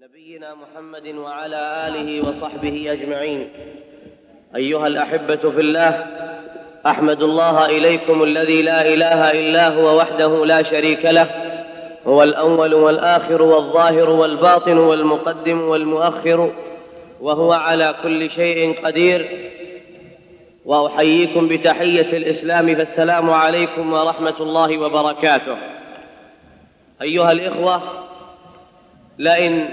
نبينا محمد وعلى آله وصحبه أجمعين. أيها الأحبة في الله، أحمد الله إليكم الذي لا إله إلا هو وحده لا شريك له، هو الأول والآخر والظاهر والباطن والمقدم والمؤخر، وهو على كل شيء قدير. وأحييكم بتحية الإسلام، فالسلام عليكم ورحمة الله وبركاته. أيها الإخوة، لئن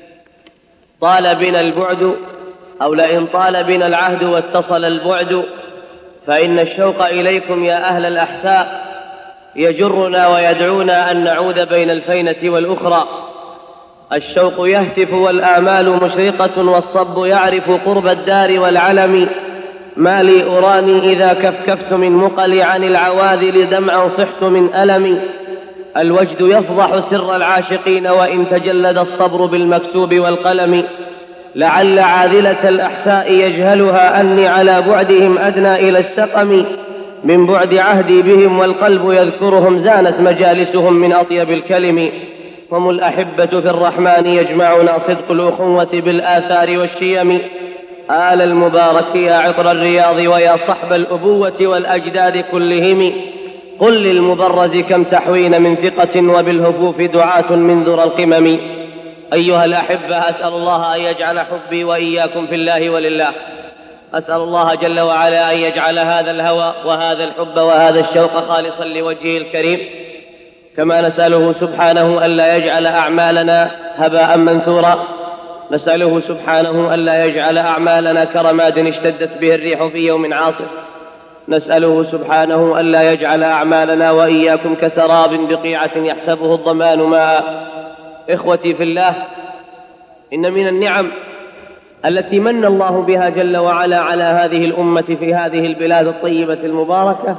طال بنا البعد أو لئن طال بنا العهد واتصل البعد، فإن الشوق إليكم يا أهل الأحساء يجرنا ويدعونا أن نعود بين الفينة والأخرى. الشوق يهتف والآمال مشرقة، والصب يعرف قرب الدار والعلم. ما لي أراني إذا كفكفت من مقلي عن العواذل دمعا صحت من ألم. الوجد يفضح سر العاشقين، وإن تجلد الصبر بالمكتوب والقلم. لعل عاذلة الأحساء يجهلها أني على بعدهم أدنى إلى السقم. من بعد عهدي بهم والقلب يذكرهم، زانت مجالسهم من أطيب الكلم. هم الأحبة في الرحمن، يجمعنا صدق الأخوة بالآثار والشيم. آل المبارك يا عطر الرياض، ويا صحب الأبوة والأجداد كلهم. قل للمبرز كم تحوين من ثقة، وبالهفوف دعاة من ذرى القمم. أيها الأحبة، أسأل الله أن يجعل حبي وإياكم في الله ولله. أسأل الله جل وعلا أن يجعل هذا الهوى وهذا الحب وهذا الشوق خالصا لوجهه الكريم، كما نسأله سبحانه ألا يجعل أعمالنا هباء منثورا. نسأله سبحانه ألا يجعل أعمالنا كرماد اشتدت به الريح في يوم عاصف. نسأله سبحانه ألا يجعل أعمالنا وإياكم كسراب بقيعة يحسبه الظمان ماء. إخوتي في الله، إن من النعم التي من الله بها جل وعلا على هذه الأمة في هذه البلاد الطيبة المباركة،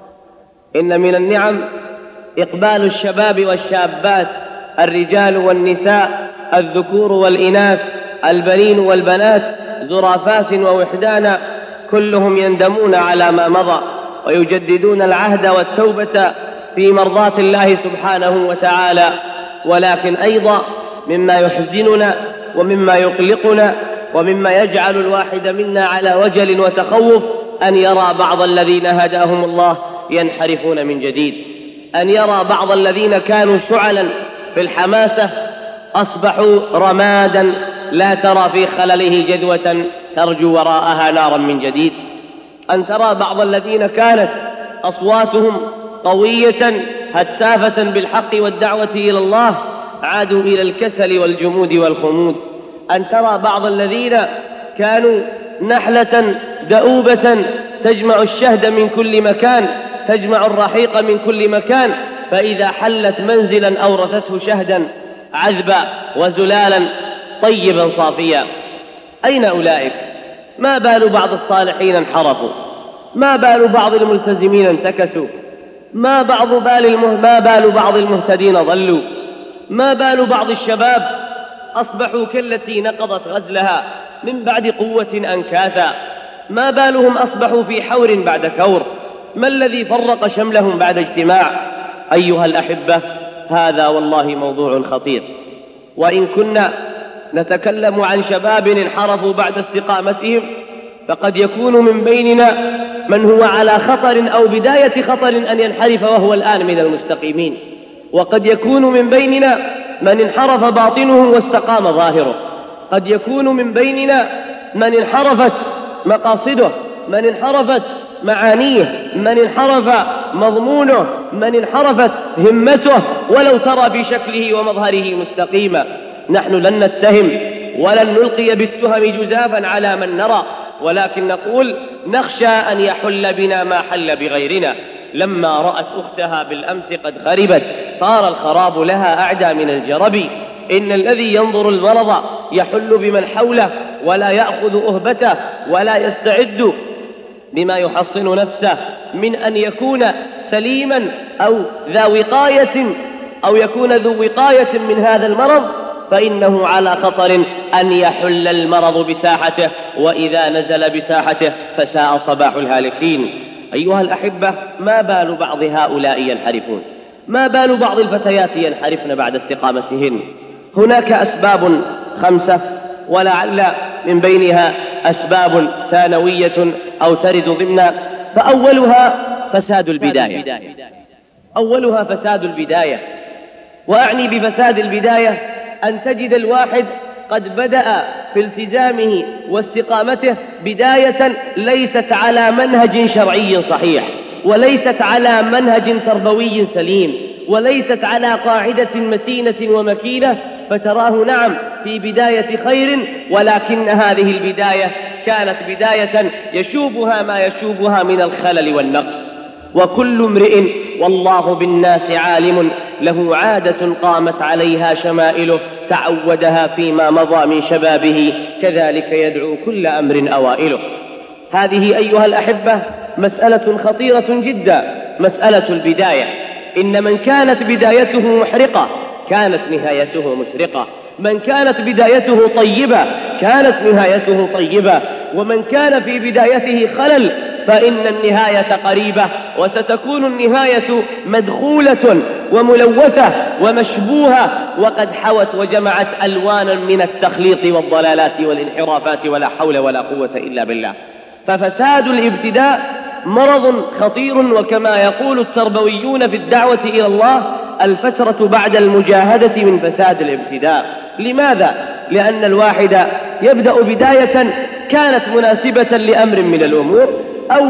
إن من النعم إقبال الشباب والشابات، الرجال والنساء، الذكور والإناث، البنين والبنات، زرافات ووحدانا، كلهم يندمون على ما مضى ويجددون العهد والتوبة في مرضاة الله سبحانه وتعالى. ولكن أيضا مما يحزننا ومما يقلقنا ومما يجعل الواحد منا على وجل وتخوف أن يرى بعض الذين هداهم الله ينحرفون من جديد، أن يرى بعض الذين كانوا شعلا في الحماسة أصبحوا رمادا لا ترى في خلله جدوة ترجو وراءها نارا من جديد، أن ترى بعض الذين كانت أصواتهم قوية هتافة بالحق والدعوة إلى الله عادوا إلى الكسل والجمود والخمود، أن ترى بعض الذين كانوا نحلة دؤوبة تجمع الشهد من كل مكان، تجمع الرحيق من كل مكان، فإذا حلت منزلا أورثته شهدا عذبا وزلالا طيبا صافيا. أين أولئك؟ ما بال بعض الصالحين انحرفوا؟ ما بال بعض الملتزمين انتكسوا؟ ما بال بعض المهتدين ضلوا؟ ما بال بعض الشباب أصبحوا كالتي نقضت غزلها من بعد قوة أنكاثا؟ ما بالهم أصبحوا في حور بعد كور؟ ما الذي فرق شملهم بعد اجتماع؟ أيها الأحبة، هذا والله موضوع خطير. وإن كنا نتكلم عن شباب انحرفوا بعد استقامتهم، فقد يكون من بيننا من هو على خطر أو بداية خطر أن ينحرف وهو الآن من المستقيمين، وقد يكون من بيننا من انحرف باطنه واستقام ظاهره، قد يكون من بيننا من انحرفت مقاصده، من انحرفت معانيه، من انحرف مضمونه، من انحرفت همته، ولو ترى في شكله ومظهره مستقيما. نحن لن نتهم ولن نلقي بالتهم جزافا على من نرى، ولكن نقول نخشى أن يحل بنا ما حل بغيرنا. لما رأت أختها بالأمس قد خربت، صار الخراب لها أعدى من الجرب. إن الذي ينظر المرض يحل بمن حوله، ولا يأخذ أهبته، ولا يستعد بما يحصن نفسه من أن يكون سليما أو ذا وقاية، أو يكون ذو وقاية من هذا المرض، فإنه على خطر أن يحل المرض بساحته، وإذا نزل بساحته فساء صباح الهالكين. أيها الأحبة، ما بال بعض هؤلاء ينحرفون؟ ما بال بعض الفتيات ينحرفن بعد استقامتهن؟ هناك أسباب 5 ولعل من بينها أسباب ثانوية أو ترد ضمن. فأولها فساد البداية، أولها فساد البداية. وأعني بفساد البداية أن تجد الواحد قد بدأ في التزامه واستقامته بداية ليست على منهج شرعي صحيح، وليست على منهج تربوي سليم، وليست على قاعدة متينة ومكينة، فتراه نعم في بداية خير، ولكن هذه البداية كانت بداية يشوبها ما يشوبها من الخلل والنقص. وكل امرئ والله بالناس عالم له عادة قامت عليها شمائله تعودها فيما مضى من شبابه، كذلك يدعو كل أمر أوائله. هذه أيها الأحبة مسألة خطيرة جدا، مسألة البداية. إن من كانت بدايته محرقة كانت نهايته مشرقة، من كانت بدايته طيبة كانت نهايته طيبة، ومن كان في بدايته خلل فإن النهاية قريبة، وستكون النهاية مدخولة وملوثة ومشبوهة، وقد حوت وجمعت ألوانا من التخليط والضلالات والانحرافات، ولا حول ولا قوة إلا بالله. ففساد الابتداء مرض خطير، وكما يقول التربويون في الدعوة إلى الله: الفترة بعد المجاهدة من فساد الابتداء. لماذا؟ لأن الواحد يبدأ بداية كانت مناسبة لأمر من الأمور أو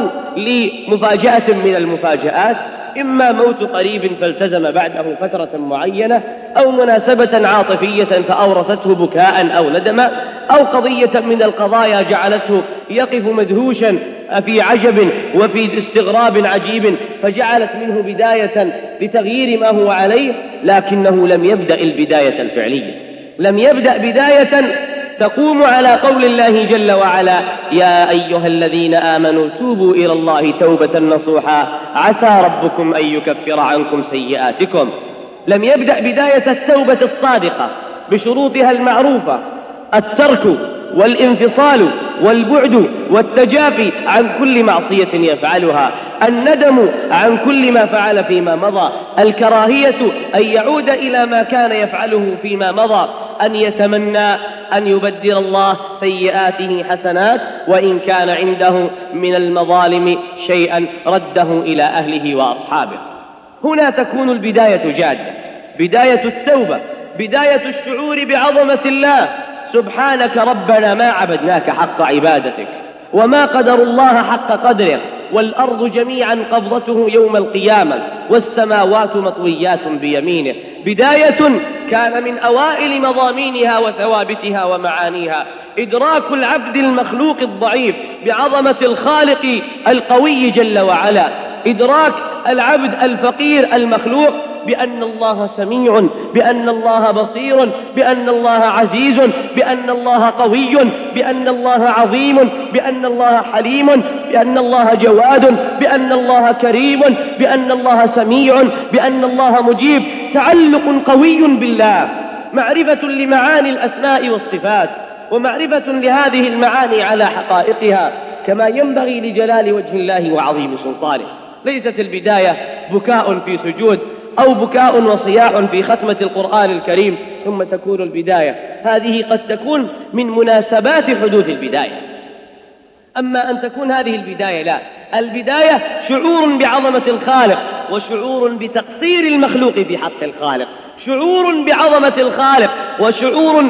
لمفاجأة من المفاجآت، إما موت قريب فالتزم بعده فترة معينة، أو مناسبة عاطفية فأورثته بكاء أو ندما، أو قضية من القضايا جعلته يقف مدهوشا في عجب وفي استغراب عجيب، فجعلت منه بداية لتغيير ما هو عليه، لكنه لم يبدأ البداية الفعلية، لم يبدأ بداية تقوم على قول الله جل وعلا: يا أيها الذين آمنوا توبوا إلى الله توبة نصوحا عسى ربكم أن يكفر عنكم سيئاتكم. لم يبدأ بداية التوبة الصادقة بشروطها المعروفة: الترك والانفصال والبعد والتجافي عن كل معصية يفعلها، الندم عن كل ما فعل فيما مضى، الكراهية أن يعود إلى ما كان يفعله فيما مضى، أن يتمنى أن يبدل الله سيئاته حسنات، وإن كان عنده من المظالم شيئا رده إلى أهله وأصحابه. هنا تكون البداية جادة، بداية التوبة، بداية الشعور بعظمة الله. سبحانك ربنا ما عبدناك حق عبادتك، وما قدر الله حق قدره، والأرض جميعا قبضته يوم القيامة، والسماوات مطويات بيمينه. بداية كان من أوائل مضامينها وثوابتها ومعانيها إدراك العبد المخلوق الضعيف بعظمة الخالق القوي جل وعلا، إدراك العبد الفقير المخلوق بأن الله سميع، بأن الله بصير، بأن الله عزيز، بأن الله قوي، بأن الله عظيم، بأن الله حليم، بأن الله جواد، بأن الله كريم، بأن الله سميع، بأن الله مجيب. تعلق قوي بالله، معرفة لمعاني الأسماء والصفات، ومعرفة لهذه المعاني على حقائقها كما ينبغي لجلال وجه الله وعظيم سلطانه. ليست البداية بكاء في سجود أو بكاء وصياح في ختمة القرآن الكريم ثم تكون البداية، هذه قد تكون من مناسبات حدوث البداية. أما أن تكون هذه البداية لا، البداية شعور بعظمة الخالق، وشعور بتقصير المخلوق في حق الخالق، شعور بعظمة الخالق، وشعور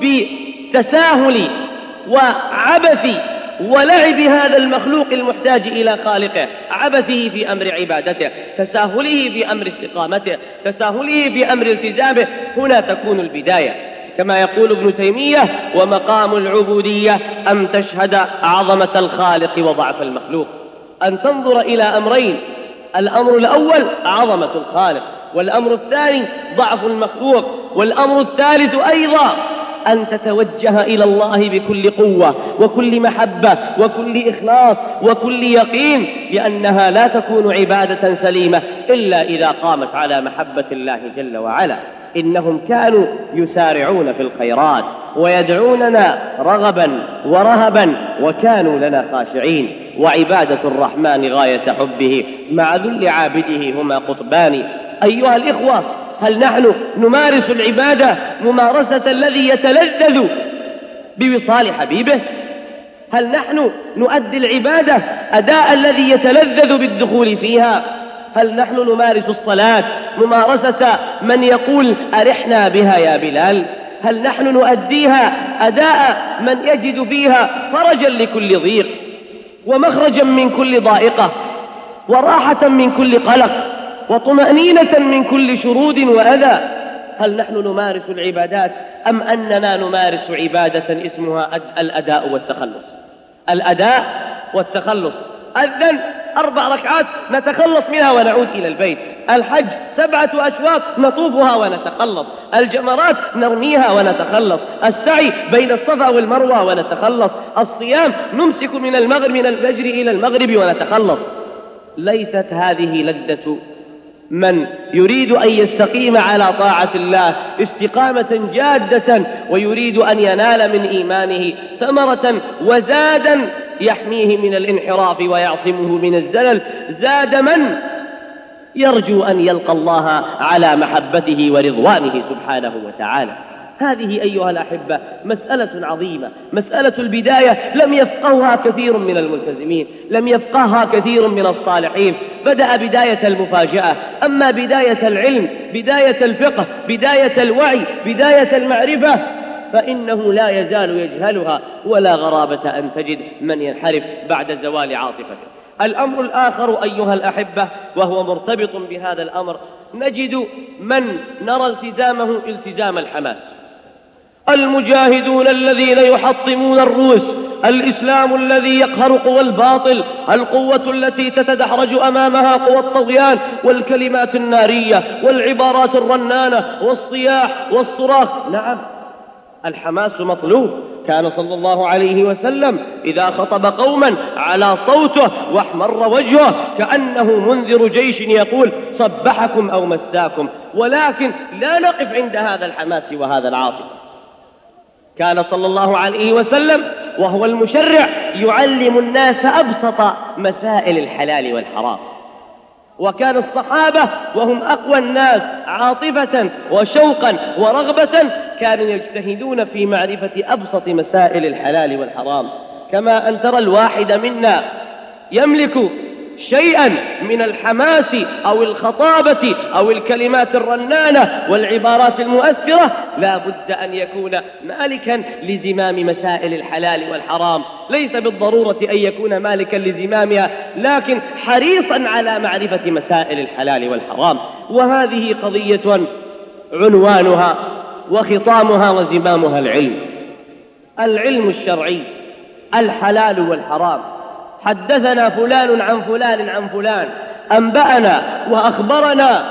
بتساهل وعبث ولعب هذا المخلوق المحتاج إلى خالقه، عبثه في أمر عبادته، تساهله في أمر استقامته، تساهله في أمر التزامه. هنا تكون البداية. كما يقول ابن تيمية: ومقام العبودية أن تشهد عظمة الخالق وضعف المخلوق، أن تنظر إلى أمرين: الأمر الأول عظمة الخالق، والأمر الثاني ضعف المخلوق، والأمر الثالث أيضا أن تتوجه إلى الله بكل قوة وكل محبة وكل إخلاص وكل يقين، لأنها لا تكون عبادة سليمة إلا إذا قامت على محبة الله جل وعلا. إنهم كانوا يسارعون في الخيرات ويدعوننا رغبا ورهبا وكانوا لنا خاشعين، وعبادة الرحمن غاية حبه مع ذل عابده هما قطبان. أيها الإخوة، هل نحن نمارس العبادة ممارسة الذي يتلذذ بوصال حبيبه؟ هل نحن نؤدي العبادة أداء الذي يتلذذ بالدخول فيها؟ هل نحن نمارس الصلاة ممارسة من يقول أرحنا بها يا بلال؟ هل نحن نؤديها أداء من يجد فيها فرجا لكل ضيق ومخرجا من كل ضائقة وراحة من كل قلق وطمأنينة من كل شرود وأذى؟ هل نحن نمارس العبادات أم أننا نمارس عبادة اسمها الأداء والتخلص؟ الأداء والتخلص. أذن 4 ركعات نتخلص منها ونعود إلى البيت. الحج 7 أشواط نطوفها ونتخلص. الجمرات نرميها ونتخلص. السعي بين الصفا والمروة ونتخلص. الصيام نمسك من الفجر إلى المغرب ونتخلص. ليست هذه لذة من يريد أن يستقيم على طاعة الله استقامة جادة ويريد أن ينال من إيمانه ثمرة وزادا يحميه من الانحراف ويعصمه من الزلل، زاد من يرجو أن يلقى الله على محبته ورضوانه سبحانه وتعالى. هذه أيها الأحبة مسألة عظيمة، مسألة البداية لم يفقهها كثير من الملتزمين، لم يفقهها كثير من الصالحين. بدأ بداية المفاجأة، أما بداية العلم، بداية الفقه، بداية الوعي، بداية المعرفة فإنه لا يزال يجهلها، ولا غرابة أن تجد من ينحرف بعد زوال عاطفته. الأمر الآخر أيها الأحبة وهو مرتبط بهذا الأمر، نجد من نرى التزامه التزام الحماس، المجاهدون الذين يحطمون الروس، الإسلام الذي يقهر قوى الباطل، القوة التي تتدحرج أمامها قوى الطغيان، والكلمات النارية والعبارات الرنانة والصياح والصراخ. نعم، الحماس مطلوب. كان صلى الله عليه وسلم إذا خطب قوما على صوته واحمر وجهه كأنه منذر جيش يقول صبحكم أو مساكم، ولكن لا نقف عند هذا الحماس وهذا العاطفة. كان صلى الله عليه وسلم وهو المشرع يعلم الناس أبسط مسائل الحلال والحرام، وكان الصحابة وهم أقوى الناس عاطفة وشوقا ورغبة كانوا يجتهدون في معرفة أبسط مسائل الحلال والحرام. كما أن ترى الواحد منا يملك شيئا من الحماس أو الخطابة أو الكلمات الرنانة والعبارات المؤثرة، لا بد أن يكون مالكا لزمام مسائل الحلال والحرام، ليس بالضرورة أن يكون مالكا لزمامها، لكن حريصا على معرفة مسائل الحلال والحرام. وهذه قضية عنوانها وخطامها وزمامها العلم الشرعي، الحلال والحرام. حدثنا فلان عن فلان عن فلان، أنبأنا وأخبرنا،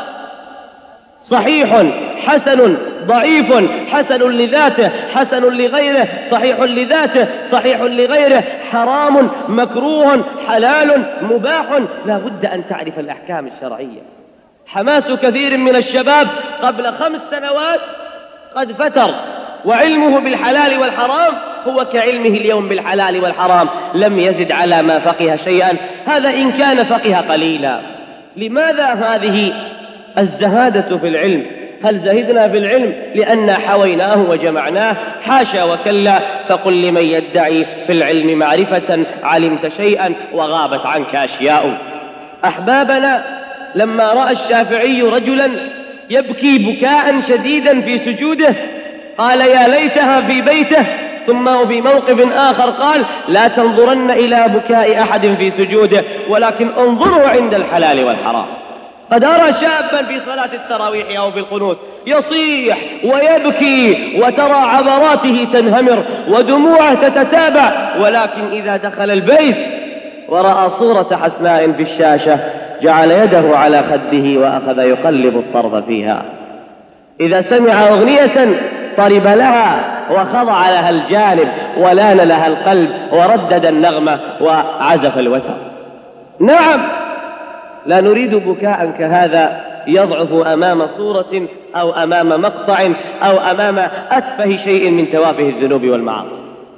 صحيح حسن ضعيف، حسن لذاته حسن لغيره، صحيح لذاته صحيح لغيره، حرام مكروه حلال مباح. لا بد أن تعرف الأحكام الشرعية. حماس كثير من الشباب قبل 5 سنوات قد فتر، وعلمه بالحلال والحرام هو كعلمه اليوم بالحلال والحرام، لم يزد على ما فقه شيئا، هذا إن كان فقه قليلا. لماذا هذه الزهادة في العلم؟ هل زهدنا في العلم لأن حويناه وجمعناه؟ حاشا وكلا، فقل لمن يدعي في العلم معرفة علمت شيئا وغابت عنك أشياء. أحبابنا، لما رأى الشافعي رجلا يبكي بكاء شديدا في سجوده قال يا ليتها في بيته، ثم في موقف آخر قال لا تنظرن إلى بكاء أحد في سجوده ولكن انظروا عند الحلال والحرام. قد أرى شابا في صلاة التراويح أو في القنوت يصيح ويبكي وترى عبراته تنهمر ودموعه تتتابع، ولكن إذا دخل البيت ورأى صورة حسناء في الشاشة جعل يده على خده وأخذ يقلب الطرف فيها. إذا سمع أغنية طرب لها وخضع لها الجانب ولان لها القلب وردد النغمة وعزف الوتر. نعم، لا نريد بكاء كهذا يضعف أمام صورة أو أمام مقطع أو أمام أتفه شيء من توافه الذنوب والمعاصي.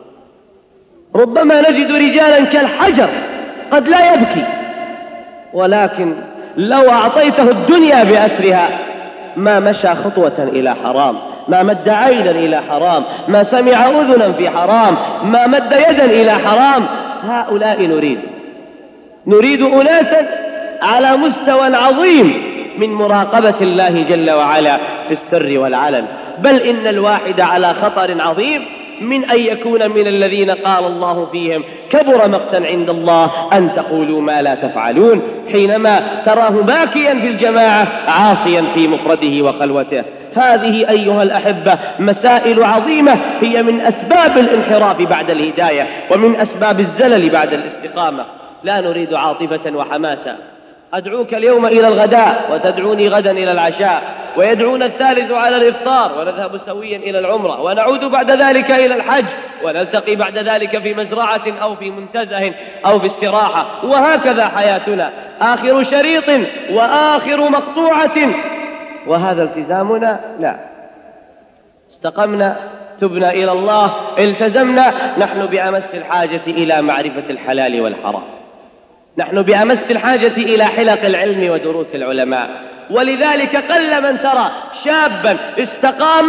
ربما نجد رجالا كالحجر قد لا يبكي، ولكن لو أعطيته الدنيا بأسرها ما مشى خطوة إلى حرام، ما مد عينا إلى حرام، ما سمع أذنا في حرام، ما مد يدا إلى حرام. هؤلاء نريد أناسا على مستوى عظيم من مراقبة الله جل وعلا في السر والعلن، بل إن الواحد على خطر عظيم من أن يكون من الذين قال الله فيهم كبر مقتا عند الله أن تقولوا ما لا تفعلون، حينما تراه باكيا في الجماعة عاصيا في مفرده وخلوته. هذه أيها الأحبة مسائل عظيمة هي من أسباب الانحراف بعد الهداية ومن أسباب الزلل بعد الاستقامة. لا نريد عاطفة وحماسة. أدعوك اليوم إلى الغداء وتدعوني غدا إلى العشاء، ويدعون الثالث على الإفطار، ونذهب سويا إلى العمرة، ونعود بعد ذلك إلى الحج، ونلتقي بعد ذلك في مزرعة أو في منتزه أو في استراحة، وهكذا حياتنا آخر شريط وآخر مقطوعة. وهذا التزامنا؟ لا. استقمنا، تبنا إلى الله، التزمنا، نحن بأمس الحاجة إلى معرفة الحلال والحرام، نحن بأمس الحاجة إلى حلق العلم ودروس العلماء. ولذلك قل من ترى شابا استقام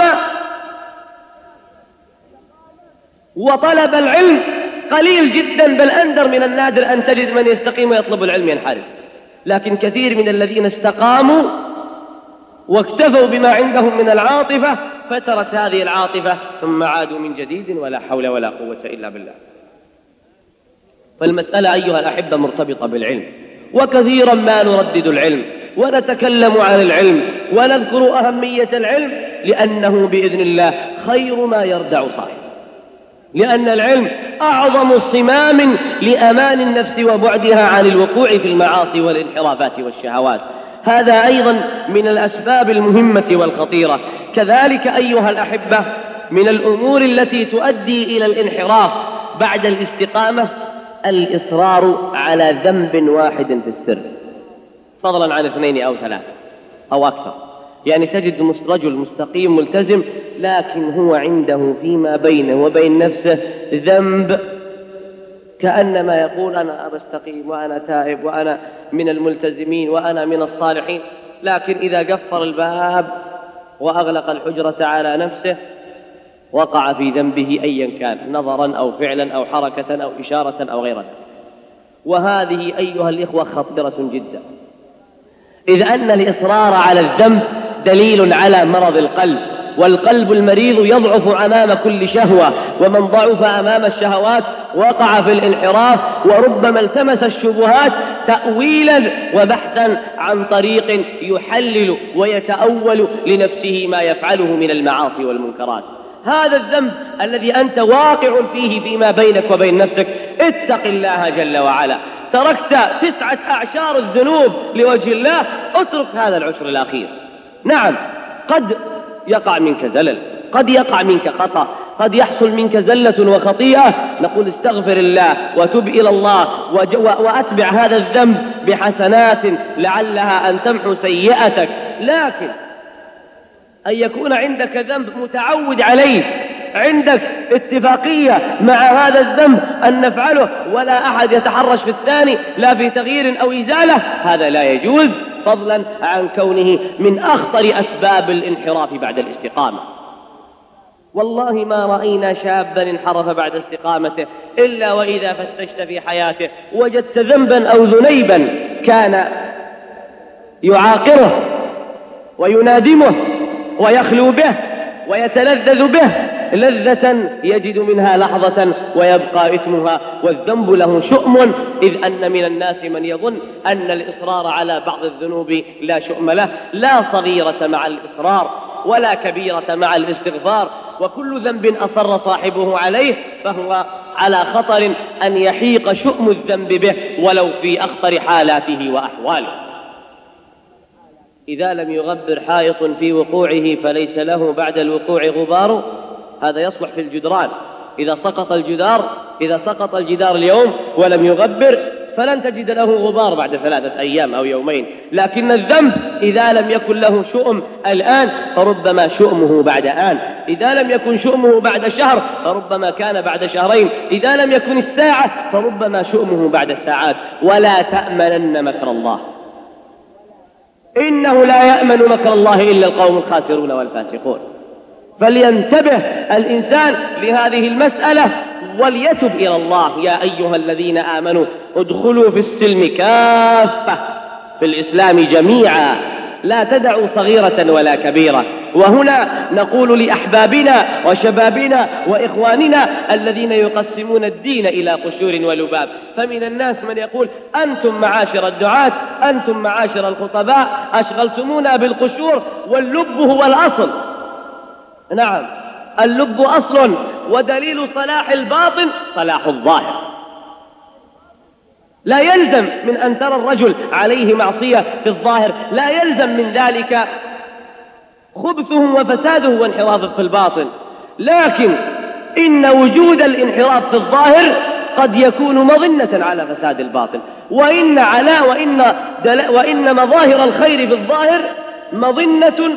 وطلب العلم، قليل جدا، بل أندر من النادر أن تجد من يستقيم ويطلب العلم ينحرف. لكن كثير من الذين استقاموا واكتفوا بما عندهم من العاطفة فترت هذه العاطفة ثم عادوا من جديد، ولا حول ولا قوة إلا بالله. فالمسألة أيها الأحبة مرتبطة بالعلم، وكثيرا ما نردد العلم ونتكلم عن العلم ونذكر أهمية العلم، لأنه بإذن الله خير ما يردع صاحبه، لأن العلم أعظم صمام لأمان النفس وبعدها عن الوقوع في المعاصي والانحرافات والشهوات. هذا أيضا من الأسباب المهمة والخطيرة. كذلك أيها الأحبة من الأمور التي تؤدي إلى الانحراف بعد الاستقامة الإصرار على ذنب واحد في السر، فضلا عن 2 أو 3 أو أكثر. يعني تجد رجل مستقيم ملتزم، لكن هو عنده فيما بينه وبين نفسه ذنب، كأنما يقول أنا بستقيم وأنا تائب وأنا من الملتزمين وأنا من الصالحين، لكن إذا قفل الباب وأغلق الحجرة على نفسه وقع في ذنبه أيا كان، نظرا أو فعلا أو حركة أو إشارة أو غيرها. وهذه أيها الإخوة خطيرة جدا، إذ أن الإصرار على الذنب دليل على مرض القلب، والقلب المريض يضعف أمام كل شهوة، ومن ضعف أمام الشهوات وقع في الانحراف، وربما التمس الشبهات تأويلا وبحثا عن طريق يحلل ويتأول لنفسه ما يفعله من المعاصي والمنكرات. هذا الذنب الذي أنت واقع فيه فيما بينك وبين نفسك، اتق الله جل وعلا. تركت 9 أعشار الذنوب لوجه الله، اترك هذا العشر الأخير. نعم قد يقع منك زلل، قد يقع منك خطأ، قد يحصل منك زلة وخطيئة، نقول استغفر الله وتب إلى الله وأتبع هذا الذنب بحسنات لعلها أن تمحو سيئتك. لكن أن يكون عندك ذنب متعود عليه، عندك اتفاقية مع هذا الذنب أن نفعله ولا أحد يتحرش في الثاني لا في تغيير أو إزالة، هذا لا يجوز، فضلا عن كونه من أخطر أسباب الانحراف بعد الاستقامة. والله ما رأينا شابا انحرف بعد استقامته إلا وإذا فتشت في حياته وجدت ذنبا أو ذنيبا كان يعاقره وينادمه ويخلو به ويتلذذ به لذة يجد منها لحظة ويبقى إثمها والذنب له شؤم، إذ أن من الناس من يظن أن الإصرار على بعض الذنوب لا شؤم له. لا صغيرة مع الإصرار ولا كبيرة مع الاستغفار، وكل ذنب أصر صاحبه عليه فهو على خطر أن يحيق شؤم الذنب به ولو في أخطر حالاته وأحواله. إذا لم يغبر حائط في وقوعه فليس له بعد الوقوع غبار. هذا يصلح في الجدران، إذا سقط الجدار اليوم ولم يغبر فلن تجد له غبار بعد 3 أيام أو يومين. لكن الذنب إذا لم يكن له شؤم الآن فربما شؤمه بعد آن، إذا لم يكن شؤمه بعد شهر فربما كان بعد شهرين، إذا لم يكن الساعة فربما شؤمه بعد ساعات. ولا تأمنن مكر الله، إنه لا يأمن مكر الله إلا القوم الخاسرون والفاسقون. فلينتبه الإنسان لهذه المسألة وليتب إلى الله. يا أيها الذين آمنوا ادخلوا في السلم كافة، في الإسلام جميعا، لا تدعوا صغيرة ولا كبيرة. وهنا نقول لأحبابنا وشبابنا وإخواننا الذين يقسمون الدين إلى قشور ولباب، فمن الناس من يقول أنتم معاشر الدعاة، أنتم معاشر الخطباء أشغلتمونا بالقشور واللب هو الأصل. نعم، اللب أصل، ودليل صلاح الباطن صلاح الظاهر. لا يلزم من أن ترى الرجل عليه معصية في الظاهر، لا يلزم من ذلك خبثه وفساده وانحرافه في الباطن، لكن إن وجود الانحراف في الظاهر قد يكون مظنة على فساد الباطن، وإن مظاهر الخير في الظاهر مظنة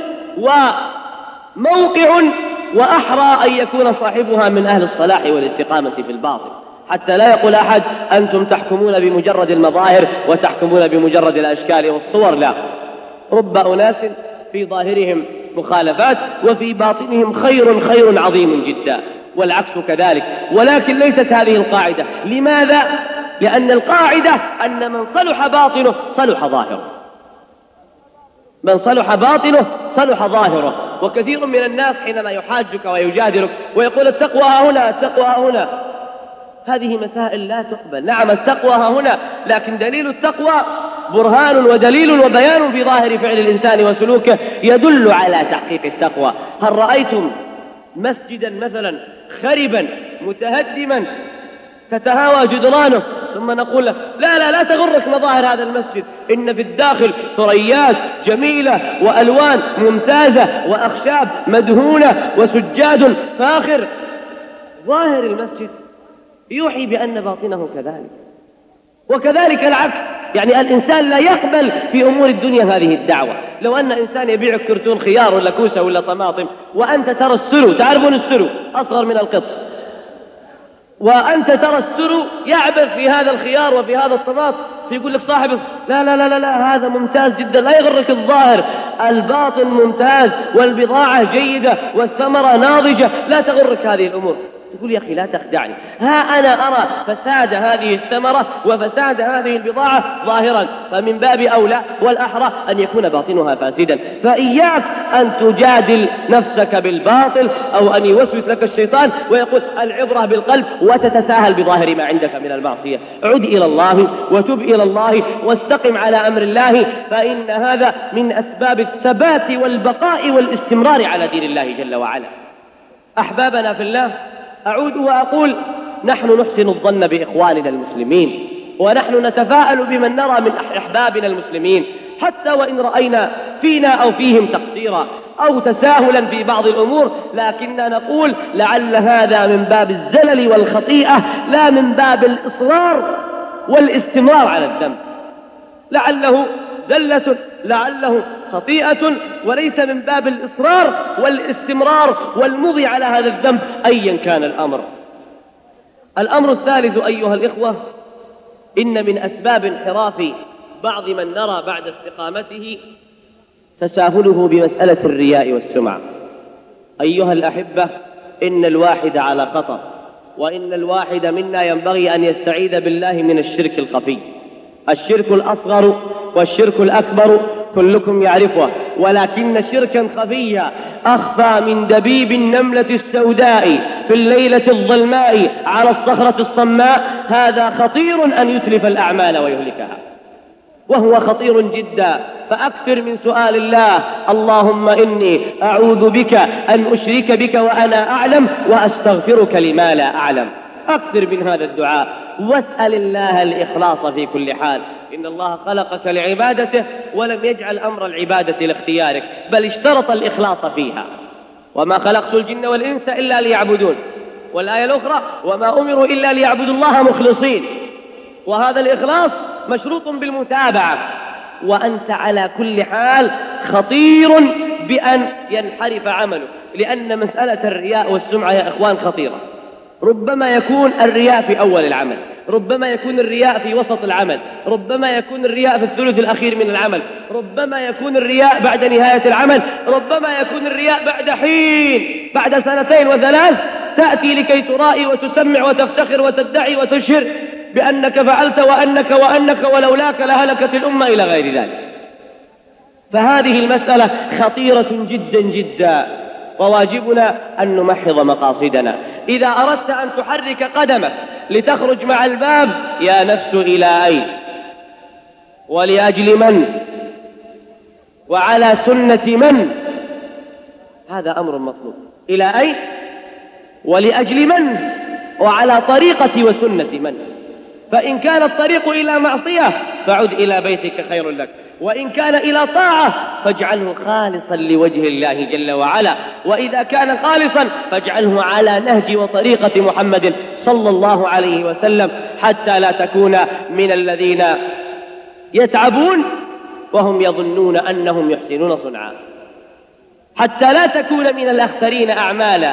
وموقع، وأحرى أن يكون صاحبها من أهل الصلاح والاستقامة في الباطن، حتى لا يقول أحد أنتم تحكمون بمجرد المظاهر وتحكمون بمجرد الأشكال والصور. لا، رب أناس في ظاهرهم مخالفات وفي باطنهم خير عظيم جدا، والعكس كذلك. ولكن ليست هذه القاعدة. لماذا؟ لأن القاعدة أن من صلح باطنه صلح ظاهره، من صلح باطنه صلح ظاهره. وكثير من الناس حينما يحاجك ويجادلك ويقول التقوى هنا، التقوى هنا، هذه مسائل لا تقبل. نعم، التقوى هنا، لكن دليل التقوى برهان ودليل وبيان في ظاهر فعل الإنسان وسلوكه يدل على تحقيق التقوى. هل رأيتم مسجدا مثلا خربا متهدما تتهاوى جدرانه ثم نقول له لا تغرك مظاهر هذا المسجد، إن في الداخل ثريات جميلة وألوان ممتازة وأخشاب مدهونة وسجاد فاخر؟ ظاهر المسجد يوحي بأن باطنه كذلك. وكذلك العكس، يعني الإنسان لا يقبل في أمور الدنيا هذه الدعوة. لو أن إنسان يبيع كرتون خيار ولا كوسة ولا طماطم وأنت ترى السلو، تعرفون السلو أصغر من القط، وأنت ترى السلو يعبث في هذا الخيار وفي هذا الطماطم، فيقول لك صاحبه لا هذا ممتاز جدا، لا يغرك الظاهر، الباطن ممتاز والبضاعة جيدة والثمرة ناضجة، لا تغرك هذه الأمور. تقول يا أخي لا تخدعني، ها أنا أرى فساد هذه الثمرة وفساد هذه البضاعة ظاهرا، فمن باب أولى والأحرى أن يكون باطنها فاسدا. فإياك أن تجادل نفسك بالباطل أو أن يوسوس لك الشيطان ويقول العبرة بالقلب وتتساهل بظاهر ما عندك من المعصية. عد إلى الله وتب إلى الله واستقم على أمر الله، فإن هذا من أسباب الثبات والبقاء والاستمرار على دين الله جل وعلا. أحبابنا في الله، أعود وأقول نحن نحسن الظن بإخواننا المسلمين، ونحن نتفاءل بمن نرى من أحبابنا المسلمين، حتى وإن رأينا فينا أو فيهم تقصيرا أو تساهلا في بعض الأمور، لكننا نقول لعل هذا من باب الزلل والخطيئة لا من باب الإصرار والاستمرار على الذنب. لعله زلة، لعله خطيئة، وليس من باب الإصرار والاستمرار والمضي على هذا الذنب أيا كان الأمر. الأمر الثالث أيها الإخوة، إن من أسباب انحراف بعض من نرى بعد استقامته تساهله بمسألة الرياء والسمعة. أيها الأحبة، إن الواحد على خطر، وإن الواحد منا ينبغي أن يستعيذ بالله من الشرك الخفي. الشرك الأصغر والشرك الأكبر كلكم يعرفه، ولكن شركا خفيا أخفى من دبيب النملة السوداء في الليلة الظلماء على الصخرة الصماء، هذا خطير أن يتلف الأعمال ويهلكها، وهو خطير جدا. فأكثر من سؤال الله اللهم إني أعوذ بك أن أشرك بك وأنا أعلم وأستغفرك لما لا أعلم. أكثر من هذا الدعاء، واسأل الله الإخلاص في كل حال. إن الله خلقك لعبادته ولم يجعل أمر العبادة لاختيارك، بل اشترط الإخلاص فيها. وما خلقت الجن والإنس إلا ليعبدون، والآية الأخرى وما أمروا إلا ليعبدوا الله مخلصين. وهذا الإخلاص مشروط بالمتابعة، وأنت على كل حال خطير بأن ينحرف عملك، لأن مسألة الرياء والسمعة يا إخوان خطيرة. ربما يكون الرياء في أول العمل، ربما يكون الرياء في وسط العمل، ربما يكون الرياء في الثلث الأخير من العمل، ربما يكون الرياء بعد نهاية العمل، ربما يكون الرياء بعد حين، بعد 2 و3 تأتي لكي ترائي وتسمع وتفتخر وتدعي وتشهر بأنك فعلت وأنك ولولاك لهلكت الأمة إلى غير ذلك. فهذه المسألة خطيرة جدا جدا، وواجبنا أن نمحض مقاصدنا. إذا أردت أن تحرك قدمك لتخرج مع الباب، يا نفس إلى أين؟ ولأجل من؟ وعلى سنة من؟ هذا أمر مطلوب. إلى أين؟ ولأجل من؟ وعلى طريقة وسنة من؟ فإن كان الطريق إلى معصية فعد إلى بيتك خير لك، وإن كان إلى طاعة فاجعله خالصا لوجه الله جل وعلا، وإذا كان خالصا فاجعله على نهج وطريقة محمد صلى الله عليه وسلم، حتى لا تكون من الذين يتعبون وهم يظنون أنهم يحسنون صنعا، حتى لا تكون من الأخسرين أعمالا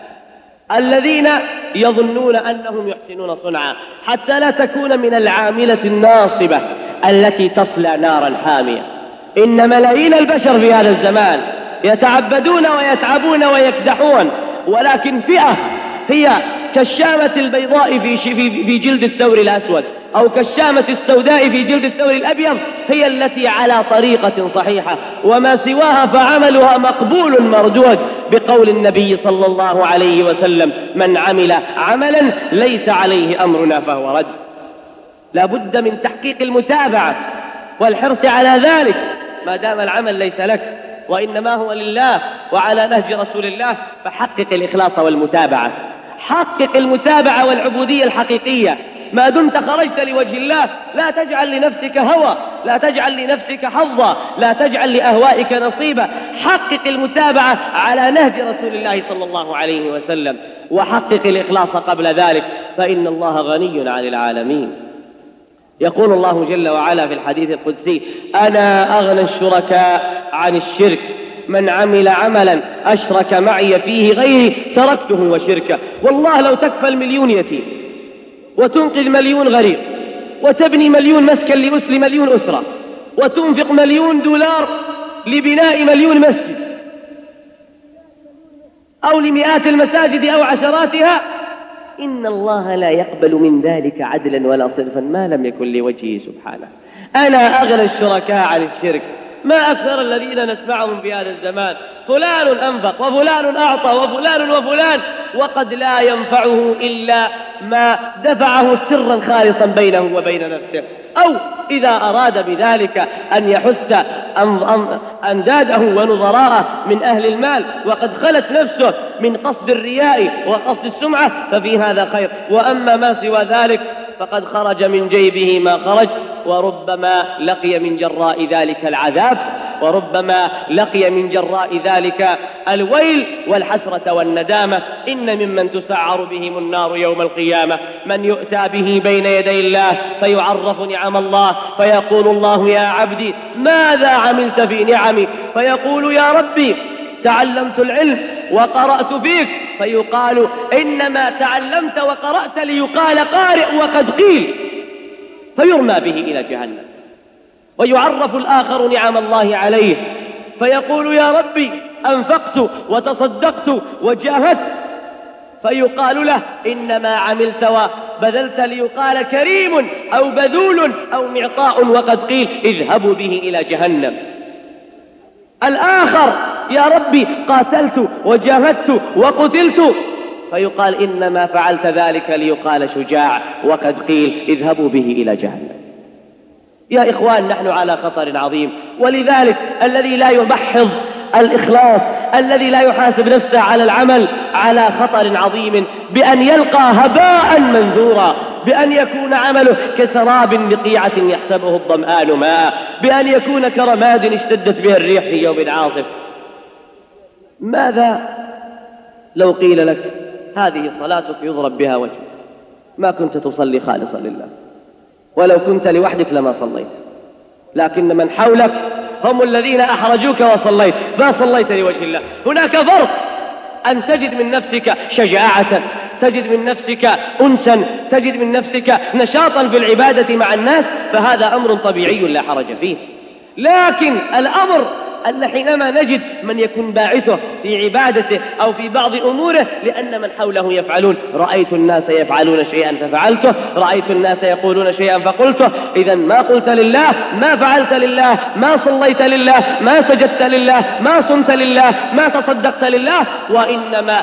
الذين يظنون أنهم يحسنون صنعا، حتى لا تكون من العاملة الناصبة التي تصلى نارا حامية. إن ملايين البشر في هذا الزمان يتعبدون ويتعبون ويكدحون، ولكن فئة هي كالشامة البيضاء في جلد الثور الأسود، أو كالشامة السوداء في جلد الثور الأبيض، هي التي على طريقة صحيحة، وما سواها فعملها مقبول مردود، بقول النبي صلى الله عليه وسلم: من عمل عملا ليس عليه أمرنا فهو رد. لا بد من تحقيق المتابعة والحرص على ذلك. ما دام العمل ليس لك وإنما هو لله وعلى نهج رسول الله، فحقق الإخلاص والمتابعة، حقق المتابعة والعبودية الحقيقية. ما دمت خرجت لوجه الله، لا تجعل لنفسك هوى، لا تجعل لنفسك حظا، لا تجعل لأهوائك نصيبا. حقق المتابعة على نهج رسول الله صلى الله عليه وسلم، وحقق الإخلاص قبل ذلك، فإن الله غني عن العالمين. يقول الله جل وعلا في الحديث القدسي: أنا أغنى الشركاء عن الشرك، من عمل عملا أشرك معي فيه غيري تركته وشركه. والله لو تكفل 1,000,000 يتيم، وتنقذ 1,000,000 غريب، وتبني 1,000,000 مسكن لمسلم 1,000,000 أسرة، وتنفق $1,000,000 لبناء 1,000,000 مسجد، أو لمئات المساجد أو عشراتها، إن الله لا يقبل من ذلك عدلا ولا صرفا ما لم يكن لوجهه سبحانه. أنا أغنى الشركاء عن الشرك. ما أكثر الذين نسمعهم في هذا الزمان: فلان أنفق وفلان أعطى وفلان وفلان، وقد لا ينفعه إلا ما دفعه سرا خالصا بينه وبين نفسه، أو إذا أراد بذلك أن يحث أنداده ونظراءه من أهل المال وقد خلت نفسه من قصد الرياء وقصد السمعة، ففي هذا خير. وأما ما سوى ذلك فقد خرج من جيبه ما خرج، وربما لقي من جراء ذلك العذاب، وربما لقي من جراء ذلك الويل والحسرة والندامة. إن ممن تسعر بهم النار يوم القيامة من يؤتى به بين يدي الله فيعرف نعم الله، فيقول الله: يا عبدي ماذا عملت في نعمي؟ فيقول: يا ربي تعلمت العلم وقرأت فيك. فيقال: إنما تعلمت وقرأت ليقال قارئ وقد قيل، فيرمى به إلى جهنم. ويعرف الآخر نعم الله عليه، فيقول: يا ربي أنفقت وتصدقت وجاهدت. فيقال له: إنما عملت وبذلت ليقال كريم أو بذول أو معطاء وقد قيل، اذهبوا به إلى جهنم. الآخر: يا ربي قاتلت وجاهدت وقتلت. فيقال: إنما فعلت ذلك ليقال شجاع وقد قيل، اذهبوا به إلى جهنم. يا إخوان، نحن على خطر عظيم، ولذلك الذي لا يمحض الإخلاص، الذي لا يحاسب نفسه على العمل، على خطر عظيم بأن يلقى هباء منثورا، بأن يكون عمله كسراب بقيعة يحسبه الظمآن ماء، بأن يكون كرماد اشتدت به الريح في يوم عاصف. ماذا لو قيل لك: هذه صلاتك يضرب بها وجهك، ما كنت تصلي خالصا لله، ولو كنت لوحدك لما صليت، لكن من حولك هم الذين أحرجوك وصليت، ما صليت لوجه الله. هناك فرق أن تجد من نفسك شجاعة، تجد من نفسك أنسا، تجد من نفسك نشاطا في العبادة مع الناس، فهذا أمر طبيعي لا حرج فيه. لكن الأمر أن حينما نجد من يكون باعثه في عبادته أو في بعض أموره لأن من حوله يفعلون، رأيت الناس يفعلون شيئا ففعلته، رأيت الناس يقولون شيئا فقلته، إذا ما قلت لله، ما فعلت لله، ما صليت لله، ما سجدت لله، ما صمت لله، ما تصدقت لله، وإنما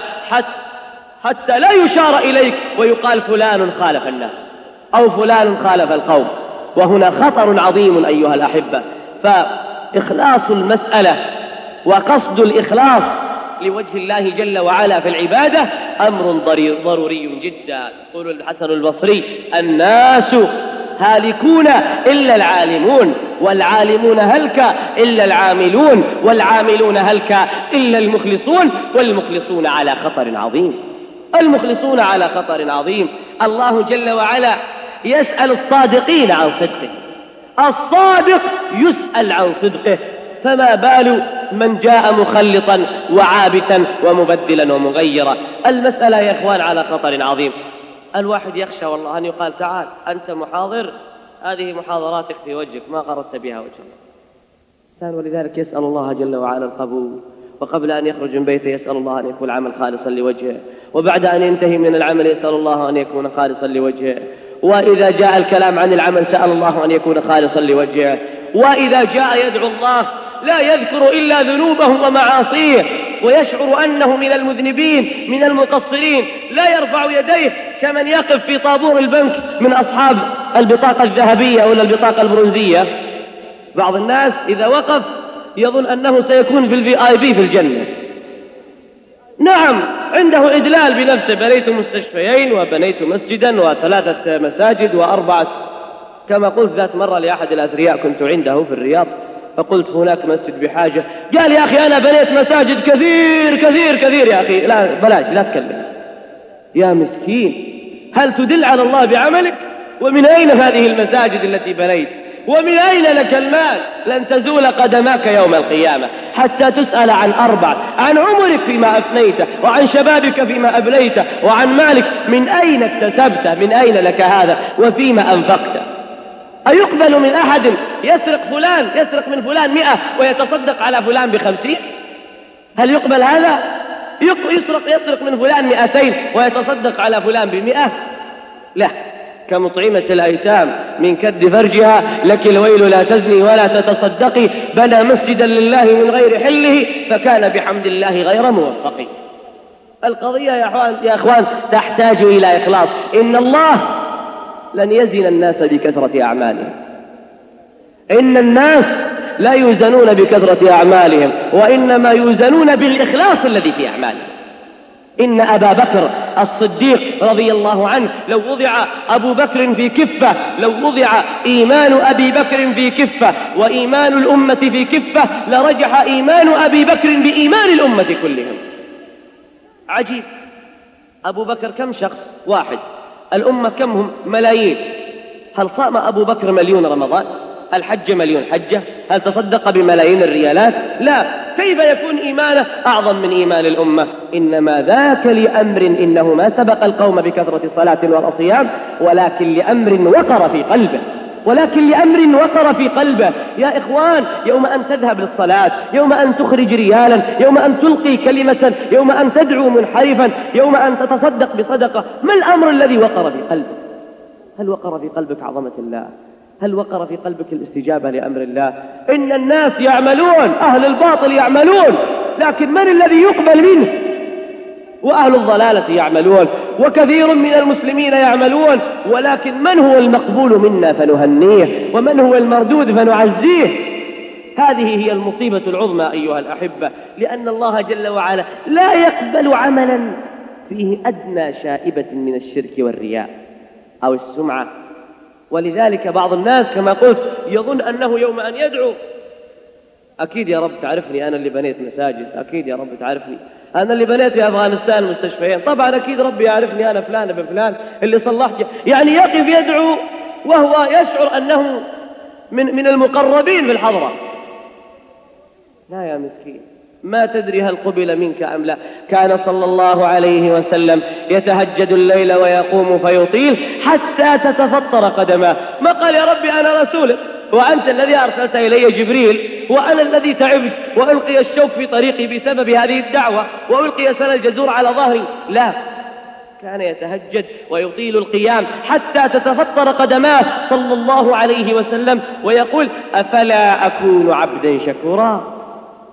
حتى لا يشار إليك ويقال فلان خالف الناس أو فلان خالف القوم، وهنا خطر عظيم أيها الأحبة. فإخلاص المسألة وقصد الإخلاص لوجه الله جل وعلا في العبادة أمر ضروري جدا. يقول الحسن البصري: الناس هالكون إلا العالمون، والعالمون هلك إلا العاملون، والعاملون هلك إلا المخلصون، والمخلصون على خطر عظيم. المخلصون على خطر عظيم. الله جل وعلا يسأل الصادقين عن صدقه، الصادق يسأل عن صدقه، فما بال من جاء مخلطا وعابثا ومبدلا ومغيرا. المسألة يا إخوان على خطر عظيم. الواحد يخشى والله أن يقال: تعال أنت محاضر، هذه محاضراتك في وجهك، ما غردت بها وجه الله. ولذلك يسأل الله جل وعلا القبول، وقبل أن يخرج من بيته يسأل الله أن يكون العمل خالصا لوجهه، وبعد أن ينتهي من العمل يسأل الله أن يكون خالصا لوجهه، وإذا جاء الكلام عن العمل سأل الله أن يكون خالصا لوجهه، وإذا جاء يدعو الله لا يذكر إلا ذنوبه ومعاصيه ويشعر أنه من المذنبين من المقصرين، لا يرفع يديه كمن يقف في طابور البنك من أصحاب البطاقة الذهبية ولا البطاقة البرونزية. بعض الناس إذا وقف يظن أنه سيكون في الVIP في الجنة. نعم، عنده إدلال بنفسه: بنيت مستشفيين وبنيت مسجدا وثلاثة مساجد وأربعة. كما قلت ذات مرة لأحد الأثرياء كنت عنده في الرياض، فقلت: هناك مسجد بحاجة. قال: يا أخي أنا بنيت مساجد كثير كثير كثير يا أخي. لا بلاش، لا تكلم يا مسكين. هل تدل على الله بعملك؟ ومن أين هذه المساجد التي بنيت؟ ومن أين لك المال؟ لن تزول قدماك يوم القيامة حتى تسأل عن أربع: عن عمرك فيما أفنيته، وعن شبابك فيما أبليته، وعن مالك من أين اكتسبته، من أين لك هذا، وفيما أنفقته. أيقبل من أحد يسرق من فلان 100 ويتصدق على فلان ب50؟ هل يقبل هذا؟ يسرق من فلان 200 ويتصدق على فلان ب100؟ لا. كمطعمة الأيتام من كد فرجها لك الويل لا تزني ولا تتصدقي، بنى مسجدا لله من غير حله فكان بحمد الله غير موفق. القضية يا أخوان تحتاج إلى إخلاص. إن الله لن يزن الناس بكثرة أعمالهم، إن الناس لا يوزنون بكثرة أعمالهم، وإنما يوزنون بالإخلاص الذي في أعمالهم. إن أبا بكر الصديق رضي الله عنه لو وضع أبو بكر في كفة، لو وضع إيمان أبي بكر في كفة وإيمان الأمة في كفة لرجح إيمان أبي بكر بإيمان الأمة كلهم. عجيب. أبو بكر كم شخص؟ واحد. الأمة كم هم؟ ملايين. هل صام أبو بكر 1,000,000 رمضان؟ هل حج 1,000,000 حجة؟ هل تصدق بملايين الريالات؟ لا. كيف يكون إيمانه أعظم من إيمان الأمة؟ إنما ذاك لأمر إنه ما سبق القوم بكثرة صلاة ولا صيام، ولكن لأمر وقر في قلبه، ولكن لأمر وقر في قلبه. يا إخوان، يوم أن تذهب للصلاة، يوم أن تخرج ريالا، يوم أن تلقي كلمة، يوم أن تدعو منحرفا، يوم أن تتصدق بصدقة، ما الأمر الذي وقر في قلبك؟ هل وقر في قلبك عظمة الله؟ هل وقر في قلبك الاستجابة لأمر الله؟ إن الناس يعملون، أهل الباطل يعملون، لكن من الذي يقبل منه؟ وأهل الضلالة يعملون، وكثير من المسلمين يعملون، ولكن من هو المقبول منا فنهنيه، ومن هو المردود فنعزيه؟ هذه هي المصيبة العظمى أيها الأحبة، لأن الله جل وعلا لا يقبل عملا فيه أدنى شائبة من الشرك والرياء أو السمعة. ولذلك بعض الناس كما قلت يظن أنه يوم أن يدعو: أكيد يا رب تعرفني أنا اللي بنيت مساجد، أكيد يا رب تعرفني أنا اللي بنيت في أفغانستان مستشفيين، طبعا أكيد ربي يعرفني أنا فلان ابن فلان اللي صلحت. يعني يقف يدعو وهو يشعر أنه من المقربين في الحضرة. لا يا مسكين، ما تدري هل قبل منك أم لا. كان صلى الله عليه وسلم يتهجد الليل ويقوم فيطيل حتى تتفطر قدماه. ما قال يا ربي أنا رسولك وأنت الذي أرسلت إلي جبريل وأنا الذي تعبت وألقي الشوك في طريقي بسبب هذه الدعوة وألقي سن الجزور على ظهري. لا، كان يتهجد ويطيل القيام حتى تتفطر قدماه صلى الله عليه وسلم ويقول أفلا أكون عبدا شكورا.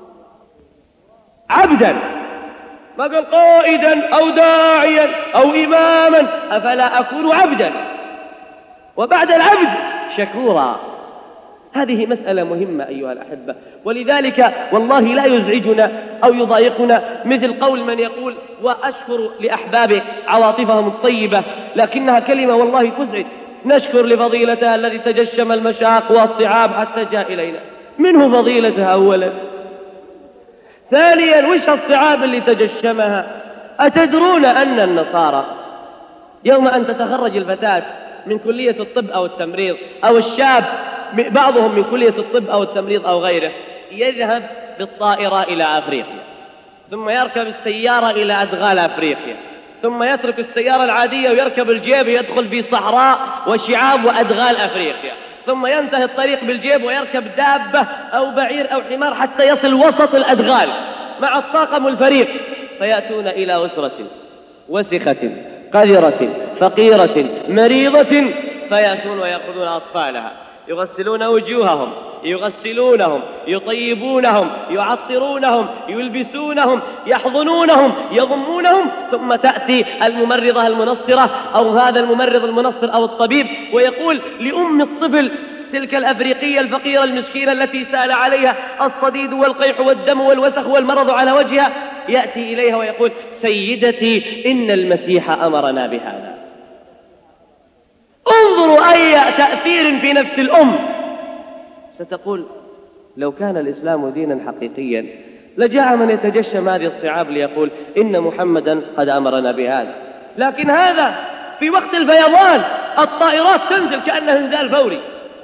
عبدا، ما قال قائدا أو داعيا أو إماما، أفلا أكون عبدا، وبعد العبد شكورا. هذه مسألة مهمة أيها الأحبة، ولذلك والله لا يزعجنا أو يضايقنا مثل قول من يقول وأشكر لأحبابه عواطفهم الطيبة، لكنها كلمة والله تزعج. نشكر لفضيلتها الذي تجشم المشاق والصعاب حتى جاء إلينا. منه فضيلتها أولا، ثانيا وش الصعاب اللي تجشمها؟ أتدرون أن النصارى يوم أن تتخرج الفتاة من كلية الطب أو التمريض أو الشاب بعضهم من كلية الطب أو التمريض أو غيره يذهب بالطائرة إلى أفريقيا، ثم يركب السيارة إلى أدغال أفريقيا، ثم يترك السيارة العادية ويركب الجيب يدخل في صحراء وشعاب وأدغال أفريقيا، ثم ينتهي الطريق بالجيب ويركب دابة أو بعير أو حمار حتى يصل وسط الأدغال مع الطاقم والفريق، فيأتون إلى أسرة وسخة قذرة فقيرة مريضة، فيأتون ويأخذون أطفالها يغسلون وجوههم، يغسلونهم، يطيبونهم، يعطرونهم، يلبسونهم، يحضنونهم، يضمونهم، ثم تأتي الممرضة المنصرة أو هذا الممرض المنصر أو الطبيب ويقول لأم الطفل تلك الأفريقية الفقيرة المسكينة التي سال عليها الصديد والقيح والدم والوسخ والمرض على وجهها، يأتي إليها ويقول سيدتي إن المسيح أمرنا بهذا. انظروا أي تأثير في نفس الأم. ستقول لو كان الإسلام دينا حقيقيا لجاء من يتجشم هذه الصعاب ليقول إن محمدا قد أمرنا بهذا، لكن هذا في وقت الفيضان الطائرات تنزل كأنها انزال فوري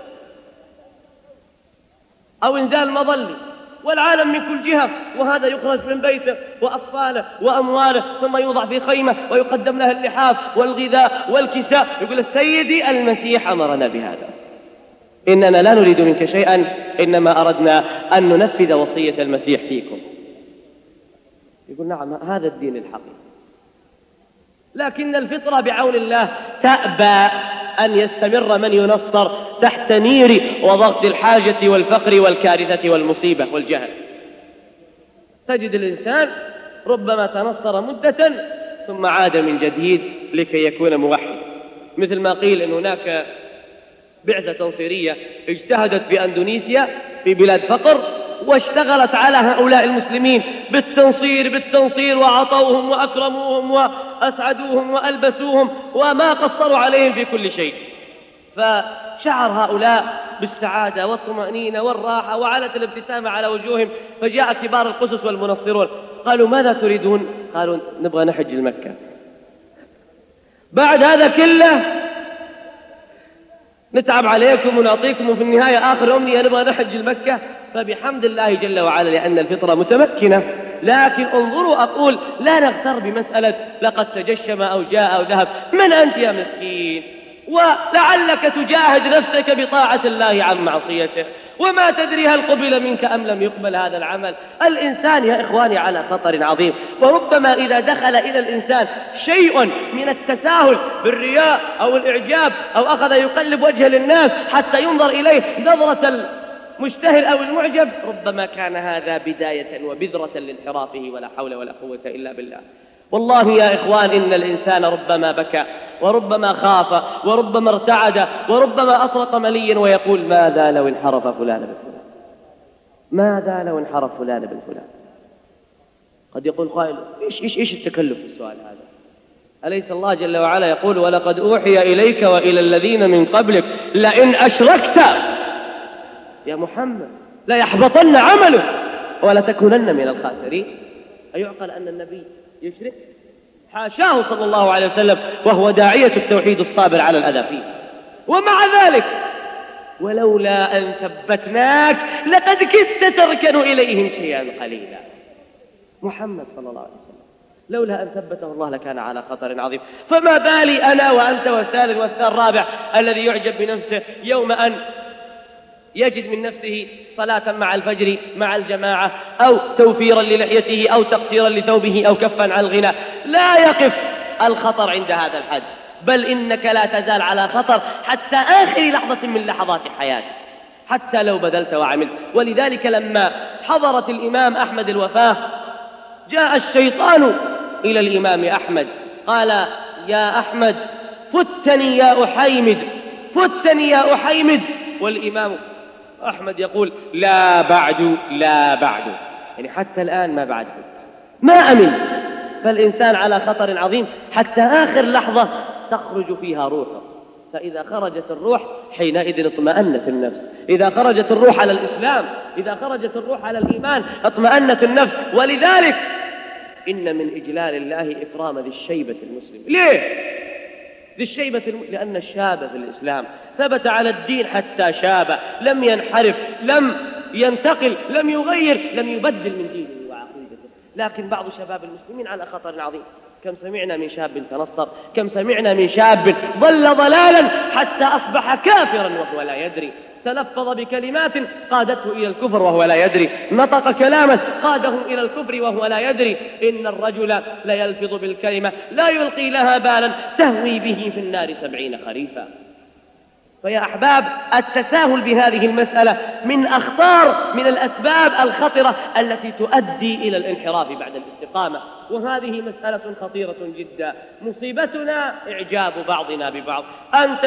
أو انزال مظلي والعالم من كل جهة، وهذا يخرج من بيته وأطفاله وأمواله ثم يوضع في خيمة ويقدم له اللحاف والغذاء والكساء، يقول سيدي المسيح أمرنا بهذا، إننا لا نريد منك شيئا إنما أردنا أن ننفذ وصية المسيح فيكم. يقول نعم هذا الدين الحقيقي، لكن الفطرة بعون الله تأبى أن يستمر من ينصر تحت نير وضغط الحاجة والفقر والكارثة والمصيبة والجهل. تجد الإنسان ربما تنصر مدة ثم عاد من جديد لكي يكون موحد، مثل ما قيل أن هناك بعثة تنصيرية اجتهدت في أندونيسيا في بلاد فقر واشتغلت على هؤلاء المسلمين بالتنصير وعطوهم وأكرموهم وأسعدوهم وألبسوهم وما قصروا عليهم في كل شيء، فشعر هؤلاء بالسعادة والطمأنينة والراحة وعلت الابتسامة على وجوههم، فجاء كبار القسس والمنصرون قالوا ماذا تريدون؟ قالوا نبغى نحج لمكة. بعد هذا كله نتعب عليكم ونعطيكم وفي النهاية آخر أمنية نبغى نحج لمكة. فبحمد الله جل وعلا لأن الفطرة متمكنة، لكن انظروا أقول لا نغتر بمسألة لقد تجشم أو جاء أو ذهب. من أنت يا مسكين؟ ولعلك تجاهد نفسك بطاعة الله عن معصيته وما تدري هل قبل منك أم لم يقبل هذا العمل. الإنسان يا إخواني على خطر عظيم، وربما إذا دخل إلى الإنسان شيء من التساهل بالرياء أو الإعجاب أو أخذ يقلب وجه للناس حتى ينظر إليه نظرة المشتهر أو المعجب، ربما كان هذا بداية وبذرة لانحرافه، ولا حول ولا قوة إلا بالله. والله يا إخوان إن الإنسان ربما بكى وربما خاف وربما ارتعد وربما أطرق مليا ويقول ماذا لو انحرف فلان بفلان، ماذا لو انحرف فلان بفلان. قد يقول قائل إيش التكلف في السؤال هذا؟ أليس الله جل وعلا يقول ولقد أوحي إليك وإلى الذين من قبلك لئن أشركت يا محمد لا يحبطن عملك ولا تكونن من الخاسرين. أيعقل أن النبي يشرك؟ حاشاه صلى الله عليه وسلم وهو داعية التوحيد الصابر على الأذى فيه. ومع ذلك ولولا أن ثبتناك لقد كدت تركن إليهم شيئا قليلا. محمد صلى الله عليه وسلم لولا أن ثبته الله لكان على خطر عظيم. فما بالي أنا وأنت والثالث والرابع الذي يعجب بنفسه يوم أن يجد من نفسه صلاة مع الفجر مع الجماعة، أو توفيرا للحيته، أو تقصيرا لثوبه، أو كفا عن الغنى. لا يقف الخطر عند هذا الحد، بل إنك لا تزال على خطر حتى آخر لحظة من لحظات حياتك، حتى لو بذلت وعملت. ولذلك لما حضرت الإمام أحمد الوفاة جاء الشيطان إلى الإمام أحمد قال: يا أحمد فتني يا أحيمد، فتني يا أحيمد. والإمام أحمد يقول: لا بعد، لا بعد، يعني حتى الآن ما بعد، ما أمن. فالإنسان على خطر عظيم حتى آخر لحظة تخرج فيها روحه، فإذا خرجت الروح حينئذ اطمأنت النفس. إذا خرجت الروح على الإسلام، إذا خرجت الروح على الإيمان، اطمأنت النفس. ولذلك إن من إجلال الله إكرام ذي الشيبة المسلم. ليه ذي الشيبة لأن الشاب في الإسلام ثبت على الدين حتى شاب، لم ينحرف، لم ينتقل، لم يغير، لم يبدل من دينه وعقيدته. لكن بعض شباب المسلمين على خطر عظيم. كم سمعنا من شاب تنصر، كم سمعنا من شاب ضل ضلالا حتى أصبح كافرا وهو لا يدري، تلفظ بكلمات قادته إلى الكفر وهو لا يدري، نطق كلاما قاده إلى الكفر وهو لا يدري. إن الرجل ليلفظ بالكلمة لا يلقي لها بالا تهوي به في النار 70 خريفا. فيا أحباب، التساهل بهذه المسألة من أخطار، من الأسباب الخطرة التي تؤدي إلى الانحراف بعد الاستقامة. وهذه مسألة خطيرة جدا. مصيبتنا إعجاب بعضنا ببعض. أنت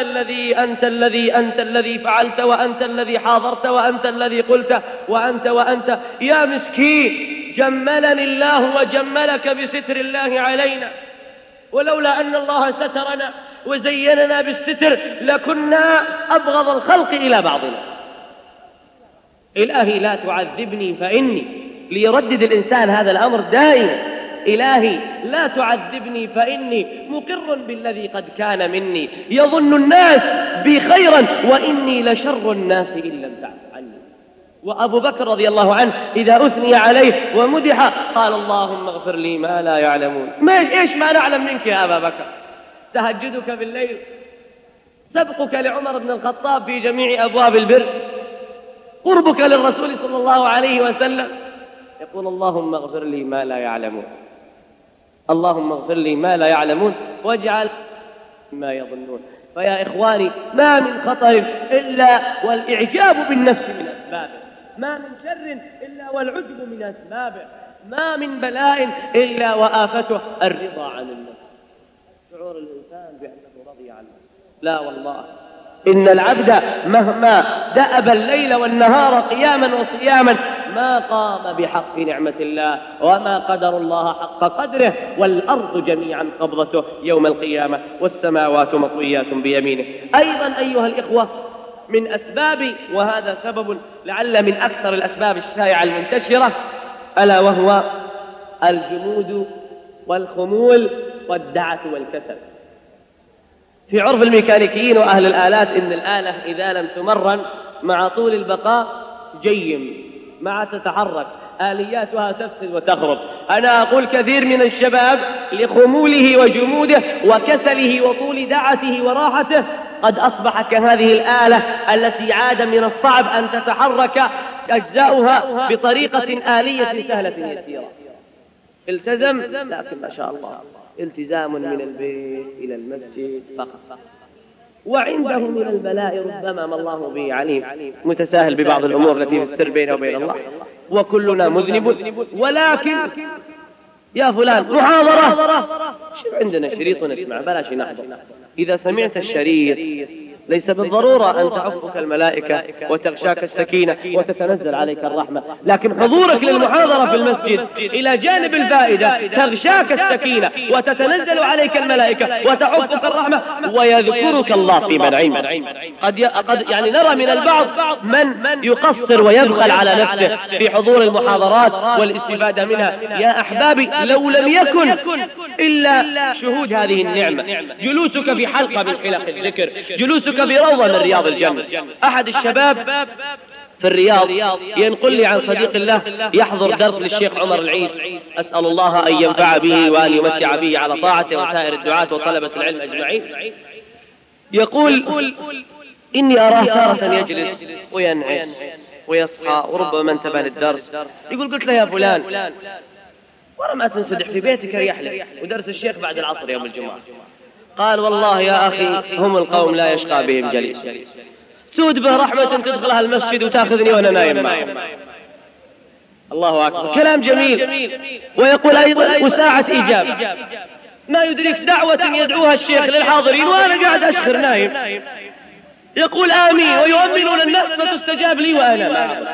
الذي فعلت، وأنت الذي حاضرت، وأنت الذي قلت، وأنت يا مسكين، جملني الله وجملك بستر الله علينا، ولولا أن الله سترنا وزيننا بالستر لكنا أبغض الخلق إلى بعضنا. إلهي لا تعذبني فإني، ليردد الإنسان هذا الأمر دائما: إلهي لا تعذبني فإني مقر بالذي قد كان مني، يظن الناس بي خيرا وإني لشر الناس إن لم تعف عني. وأبو بكر رضي الله عنه إذا أثني عليه ومدح قال: اللهم اغفر لي ما لا يعلمون. إيش ما نعلم منك يا أبا بكر؟ تهجدك بالليل، سبقك لعمر بن الخطاب في جميع أبواب البر، قربك للرسول صلى الله عليه وسلم. يقول: اللهم اغفر لي ما لا يعلمون، اللهم اغفر لي ما لا يعلمون واجعل ما يظنون. فيا إخواني، ما من خطر إلا والإعجاب بالنفس من أسبابه، ما من شر إلا والعجب من أسبابه، ما من بلاء إلا وآفته الرضا عن النفس، شعور الإنسان بأنه رضي عنه. لا والله، إن العبد مهما دأب الليل والنهار قياما وصياما ما قام بحق نعمة الله، وما قدر الله حق قدره، والأرض جميعا قبضته يوم القيامة والسماوات مطويات بيمينه. أيضا أيها الإخوة، من أسباب، وهذا سبب لعل من أكثر الأسباب الشائعة المنتشرة، ألا وهو الجمود والخمول والدعة والكسل. في عرف الميكانيكيين وأهل الآلات إن الآلة إذا لم تمرن مع طول البقاء جيم، مع تتحرك آلياتها تفسد وتخرب. أنا أقول كثير من الشباب لخموله وجموده وكسله وطول دعته وراحته قد أصبح كهذه الآلة التي عاد من الصعب أن تتحرك أجزاؤها بطريقة آلية سهلة يسيرة. التزم، لكن ما شاء الله التزام من البيت إلى المسجد فقط، وعنده من البلاء ربما ما الله به عليم، متساهل ببعض الأمور التي في السر بينه وبين الله، وكلنا مذنب. ولكن يا فلان محاضرة، شوف عندنا شريط نسمع، بلاش نحضر. إذا سمعت الشريط ليس بالضرورة أن تعفك الملائكة وتغشاك السكينة وتتنزل عليك الرحمة، لكن حضورك للمحاضرة في المسجد إلى جانب الفائدة تغشاك السكينة وتتنزل عليك الملائكة وتعفك الرحمة ويذكرك الله في من عنده. قد يعني نرى من البعض من يقصر ويبخل على نفسه في حضور المحاضرات والاستفادة منها. يا أحبابي، لو لم يكن إلا شهود هذه النعمة، جلوسك في حلقة من حلق الذكر، جلوسك في روضة من رياض الجنة. أحد الشباب في الرياض ينقل لي عن صديق الله يحضر درس للشيخ عمر العيد، أسأل الله أن ينفع به وأن يمتع به على طاعته وسائر الدعاة وطلبة العلم أجمعين. يقول إني أراه تارة يجلس وينعس ويصحى وربما انتبه للدرس. يقول قلت له يا فلان ورا ما تنسدح في بيتك ريح لك، ودرس الشيخ بعد العصر يوم الجمعة. قال والله يا أخي هم القوم لا يشقى بهم جليس، سود به رحمة تدخلها المسجد وتأخذني وأنا نايم معهم. الله أكبر، كلام جميل. ويقول أيضا وساعة إجابة، ما يدرك دعوة يدعوها الشيخ للحاضرين وأنا قاعد أشخر نايم. يقول آمين ويؤمنون الناس فتستجاب لي وأنا معهم.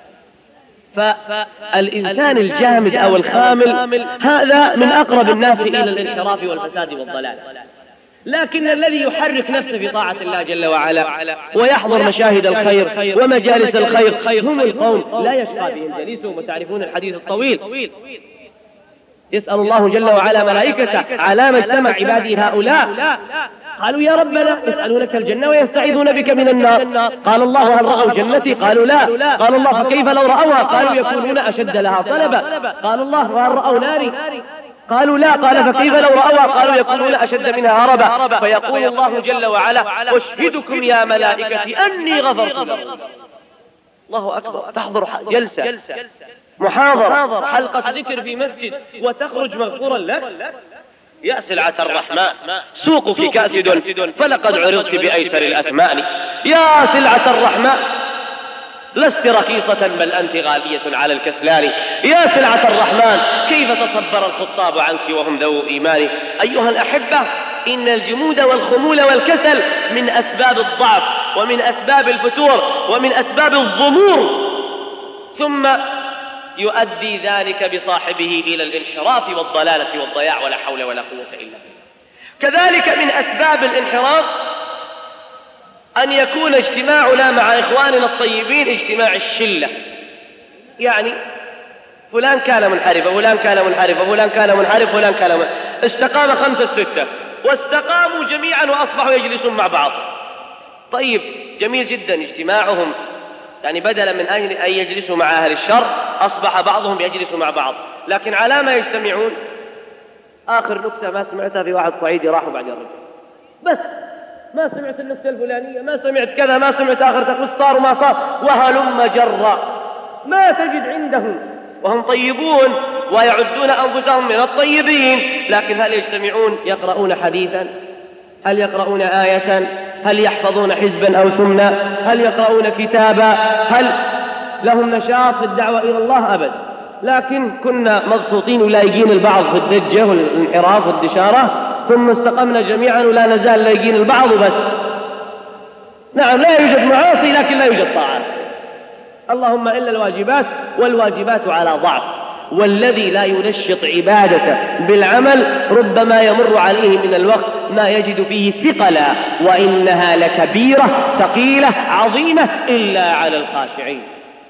فالإنسان الجامد أو الخامل هذا من أقرب الناس إلى الانحراف والفساد والضلال. لكن الذي يحرك نفسه في طاعة الله جل وعلا ويحضر مشاهد الخير ومجالس الخير هم القوم لا يشقى بهم جليسهم. وتعرفون الحديث الطويل، يسأل الله جل وعلا ملائكته على ما اجتمع عبادي هؤلاء، قالوا يا ربنا يسألونك الجنة ويستعيذون بك من النار. قال الله هل رأوا جنتي؟ قالوا لا. قال الله فكيف لو رأوها؟ قالوا يكونون أشد لها طلبا. قال الله هل رأوا ناري؟ قالوا لا. قال فكيف لو رأوها؟ قالوا يكونون أشد منها هربا. فيقول الله جل وعلا أشهدكم يا ملائكتي أني غفرت لكم. الله أكبر، تحضر جلسة محاضرة حلقة ذكر في مسجد وتخرج مغفورا لك. يا سلعة الرحمن سوقك كاسد فلقد عرضت بأيسر الأثمان. يا سلعة الرحمن لست رخيصة بل أنت غالية على الكسلان. يا سلعة الرحمن كيف تصبر الخطاب عنك وهم ذو إيمان. أيها الأحبة، إن الجمود والخمول والكسل من أسباب الضعف ومن أسباب الفتور ومن أسباب الضمور، ثم يؤدي ذلك بصاحبه إلى الانحراف والضلالة والضياع ولا حول ولا قوة إلا بالله. كذلك من أسباب الانحراف أن يكون اجتماعنا مع إخواننا الطيبين اجتماع الشلة، يعني فلان كان منحرف وفلان كان منحرف وفلان كان منحرف وفلان كان منحرف، استقام 5 6 واستقاموا جميعا وأصبحوا يجلسون مع بعض. طيب جميل جدا اجتماعهم، يعني بدلا من أن يجلسوا مع أهل الشر أصبح بعضهم يجلس مع بعض، لكن على ما يجتمعون؟ آخر نكتة ما سمعتها في واحد صعيدي راحوا بعد الرجل، بس ما سمعت النكتة الفلانية، ما سمعت كذا، ما سمعت آخر تقول صار وما صار وهلم جرا، ما تجد عندهم وهم طيبون ويعدون أنفسهم من الطيبين، لكن هل يجتمعون يقرؤون حديثا؟ هل يقرؤون آية؟ هل يحفظون حزبا أو ثمنا؟ هل يقرؤون كتابا؟ هل لهم نشاط في الدعوة إلى الله؟ أبدا. لكن كنا مبسوطين ولايقين البعض في الدجة والانحراف والدشارة، ثم استقمنا جميعا ولا نزال لايقين البعض وبس. نعم لا يوجد معاصي لكن لا يوجد طاعات، اللهم إلا الواجبات، والواجبات على ضعف. والذي لا ينشط عبادته بالعمل ربما يمر عليه من الوقت ما يجد فيه ثقلا، وإنها لكبيرة ثقيلة عظيمة إلا على الخاشعين.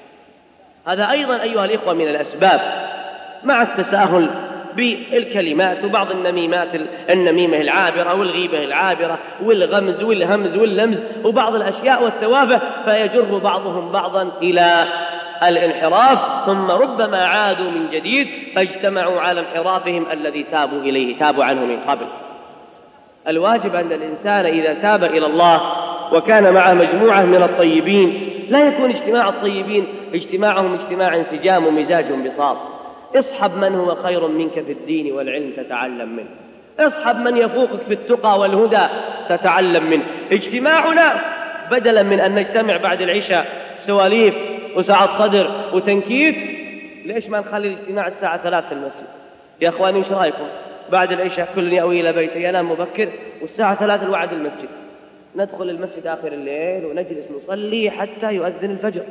هذا أيضا أيها الإخوة من الأسباب، مع التساهل بالكلمات وبعض النميمة العابرة والغيبة العابرة والغمز والهمز واللمز وبعض الأشياء والتوافه، فيجر بعضهم بعضا إلى الانحراف، ثم ربما عادوا من جديد فاجتمعوا على انحرافهم الذي تابوا إليه، تابوا عنه من قبل. الواجب أن الإنسان إذا تاب إلى الله وكان مع مجموعة من الطيبين لا يكون اجتماع الطيبين اجتماعهم اجتماع انسجام ومزاج بساط. اصحب من هو خير منك في الدين والعلم تتعلم منه، اصحب من يفوقك في التقى والهدى تتعلم منه. اجتماعنا بدلا من أن نجتمع بعد العشاء سواليف وسعة صدر وتنكيت، ليش ما نخلي الاجتماع الساعة 3 في المسجد؟ يا أخواني وش رأيكم بعد العشاء كل يأوي إلى بيته ينام مبكر والساعة 3 الوعد المسجد، ندخل المسجد آخر الليل ونجلس نصلي حتى يؤذن الفجر.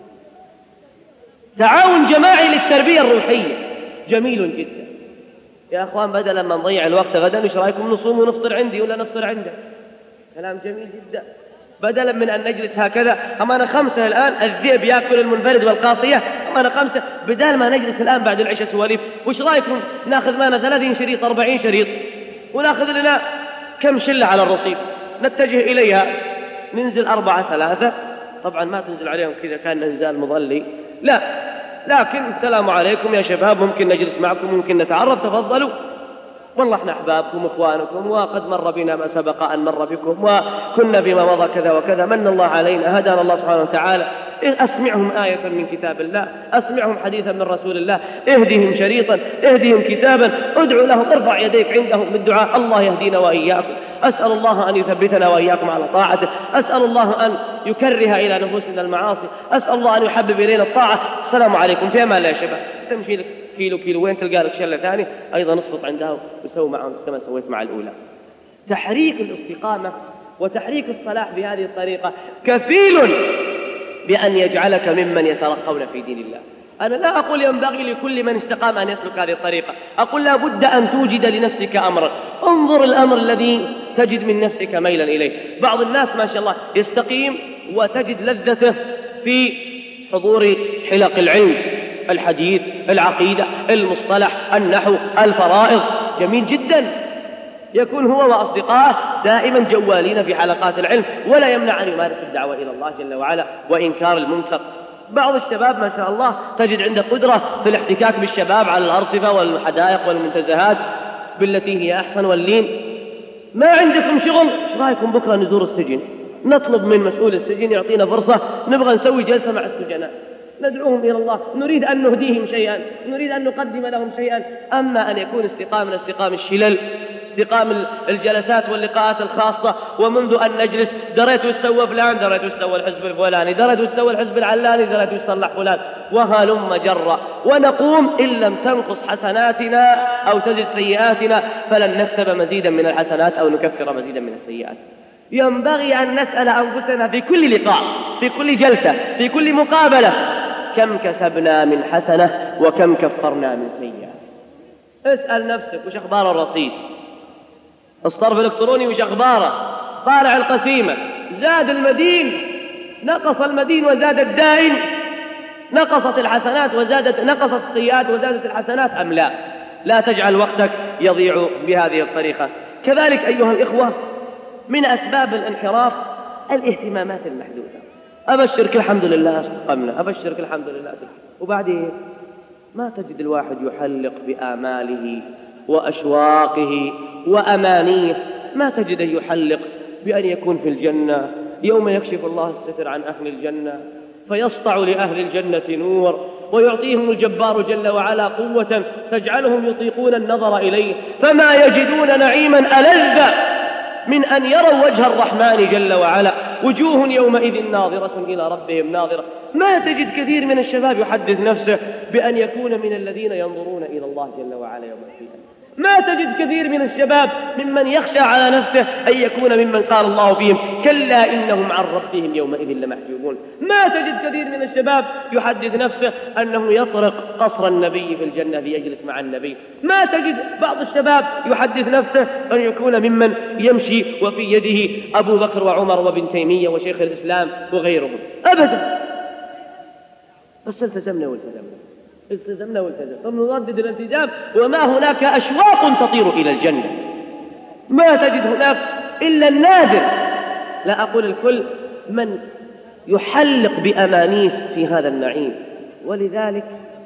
تعاون جماعي للتربية الروحية جميل جدا. يا أخوان بدلا ما نضيع الوقت غدا وش رأيكم نصوم ونفطر عندي ولا نفطر عنده؟ كلام جميل جدا. بدلا من أن نجلس هكذا أمانا 5 الآن الذئب يأكل المنفرد والقاصية، أمانا 5 بدل ما نجلس الآن بعد العشاء سواليف. وش رأيكم ناخذ معنا 30 شريط 40 شريط وناخذ لنا كم شلة على الرصيف نتجه إليها، ننزل 4 3 طبعا ما تنزل عليهم كذا كان انزال مظلي، لا، لكن السلام عليكم يا شباب، ممكن نجلس معكم، ممكن نتعرف، تفضلوا، والله احنا أحبابكم وإخوانكم، وقد مر بنا ما سبق أن مر بكم، وكنا فيما مضى كذا وكذا، من الله علينا، هدانا الله سبحانه وتعالى، أسمعهم آية من كتاب الله، أسمعهم حديثا من رسول الله، اهدهم شريطا، اهدهم كتابا، ادعو لهم، ارفع يديك عندهم بالدعاء، الله يهدينا وإياكم، أسأل الله أن يثبتنا وإياكم على طاعته، أسأل الله أن يكره إلى نفوسنا المعاصي، أسأل الله أن يحبب إلينا الطاعة. السلام عليكم، في أمان الله يا شباب، تمشي لك كيلو وين تلقى لك شلة ثاني أيضا نصفط عندها وسوي معهم كما سويت مع الأولى. تحريك الاستقامة وتحريك الصلاح بهذه الطريقة كفيل بأن يجعلك ممن يترقون في دين الله. أنا لا أقول ينبغي لكل من استقام أن يسلك هذه الطريقة، أقول لا بد أن توجد لنفسك أمرا، انظر الأمر الذي تجد من نفسك ميلا إليه. بعض الناس ما شاء الله يستقيم وتجد لذته في حضور حلق العلم، الحديث، العقيدة، المصطلح، النحو، الفرائض، جميل جدا، يكون هو وأصدقائه دائما جوالين في حلقات العلم، ولا يمنع أن يمارس الدعوة إلى الله جل وعلا وإنكار المنكر. بعض الشباب ما شاء الله تجد عنده قدرة في الاحتكاك بالشباب على الأرصفة والحدائق والمنتزهات بالتي هي أحسن واللين. ما عندكم شغل، ايش رايكم بكرة نزور السجن، نطلب من مسؤول السجن يعطينا فرصة، نبغى نسوي جلسة مع السجناء، ندعوهم إلى الله، نريد أن نهديهم شيئا، نريد أن نقدم لهم شيئا. أما أن يكون استقامنا استقام الشلل، استقام الجلسات واللقاءات الخاصة، ومنذ أن نجلس دريت وسوى فلان، دريت وسوى الحزب الفلاني، دريت وسوى الحزب العلاني، دريت وصلح فلان، وهلم جرا، ونقوم إن لم تنقص حسناتنا أو تزد سيئاتنا فلن نكسب مزيدا من الحسنات أو نكفر مزيدا من السيئات. ينبغي أن نسأل أنفسنا في كل لقاء، في كل جلسة، في كل مقابلة، كم كسبنا من حسنة وكم كفرنا من سيئة. اسأل نفسك وش أخبار الرصيد، الصرف الإلكتروني وش أخباره، طالع القسيمة، زاد المدين، نقص المدين وزاد الدائن، نقصت الحسنات وزادت، نقصت السيئات وزادت الحسنات أم لا؟ لا تجعل وقتك يضيع بهذه الطريقة. كذلك أيها الإخوة من أسباب الانحراف الاهتمامات المحدودة، أبشرك الحمد لله استقمنا، أبشرك الحمد لله، وبعدين ما تجد الواحد يحلق بآماله وأشواقه وأمانيه، ما تجده يحلق بأن يكون في الجنة يوم يكشف الله الستر عن أهل الجنة فيسطع لأهل الجنة نور، ويعطيهم الجبار جل وعلا قوة تجعلهم يطيقون النظر إليه، فما يجدون نعيما ألذ من أن يروا وجه الرحمن جل وعلا، وجوه يومئذ ناظرة إلى ربهم ناظرة. ما تجد كثير من الشباب يحدث نفسه بأن يكون من الذين ينظرون إلى الله جل وعلا يوم القيامة. ما تجد كثير من الشباب ممن يخشى على نفسه أن يكون ممن قال الله فيهم كلا إنهم عن ربهم يومئذ لمحجوبون. ما تجد كثير من الشباب يحدث نفسه أنه يطرق قصر النبي في الجنة ليجلس مع النبي. ما تجد بعض الشباب يحدث نفسه أن يكون ممن يمشي وفي يده أبو بكر وعمر وابن تيمية وشيخ الإسلام وغيرهم، أبدا. بس التزمنا والتزمنا فنردد الالتزام، وما هناك أشواق تطير إلى الجنة، ما تجد هناك إلا النادر، لا أقول الكل، من يحلق بأمانيه في هذا النعيم. ولذلك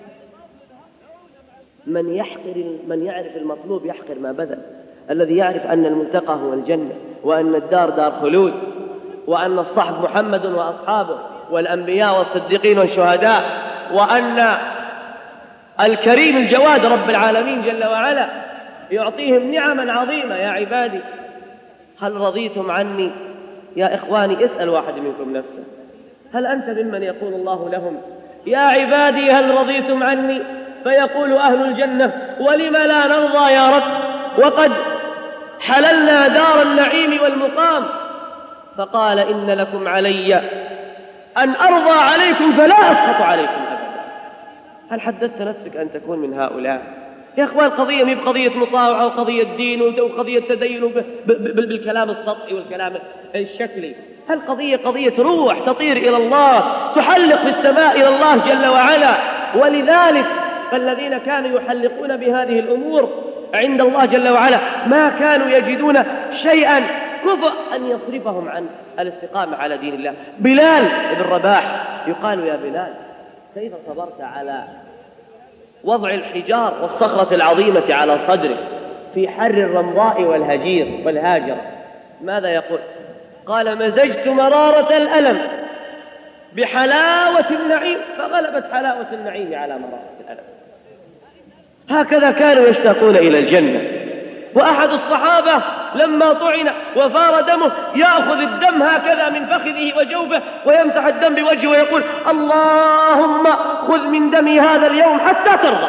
من يعرف المطلوب يحقر ما بذل. الذي يعرف أن الملتقى هو الجنة، وأن الدار دار خلود، وأن الصحب محمد وأصحابه والأنبياء والصديقين والشهداء، وأن الكريم الجواد رب العالمين جل وعلا يعطيهم نعما عظيمة. يا عبادي هل رضيتم عني؟ يا إخواني اسأل واحد منكم نفسه، هل أنت ممن يقول الله لهم يا عبادي هل رضيتم عني؟ فيقول أهل الجنة ولم لا نرضى يا رب، وقد حللنا دار النعيم والمقام. فقال إن لكم علي أن أرضى عليكم فلا أسخط عليكم أبدا. هل حدثت نفسك أن تكون من هؤلاء؟ يا أخوان القضية مي بقضية مطاوعة وقضية دين وقضية تدين بالكلام السطحي والكلام الشكلي. هل قضية روح تطير إلى الله، تحلق في السماء إلى الله جل وعلا. ولذلك فالذين كانوا يحلقون بهذه الأمور عند الله جل وعلا ما كانوا يجدون شيئا كفء أن يصرفهم عن الاستقامة على دين الله. بلال بن رباح يقال يا بلال كيف صبرت على وضع الحجار والصخرة العظيمة على صدرك في حر الرمضاء والهاجر؟ ماذا يقول؟ قال مزجت مرارة الألم بحلاوة النعيم فغلبت حلاوة النعيم على مرارة الألم. هكذا كانوا يشتاقون إلى الجنة. وأحد الصحابة لما طعن وفار دمه يأخذ الدم هكذا من فخذه وجوفه ويمسح الدم بوجهه ويقول اللهم خذ من دمي هذا اليوم حتى ترضى.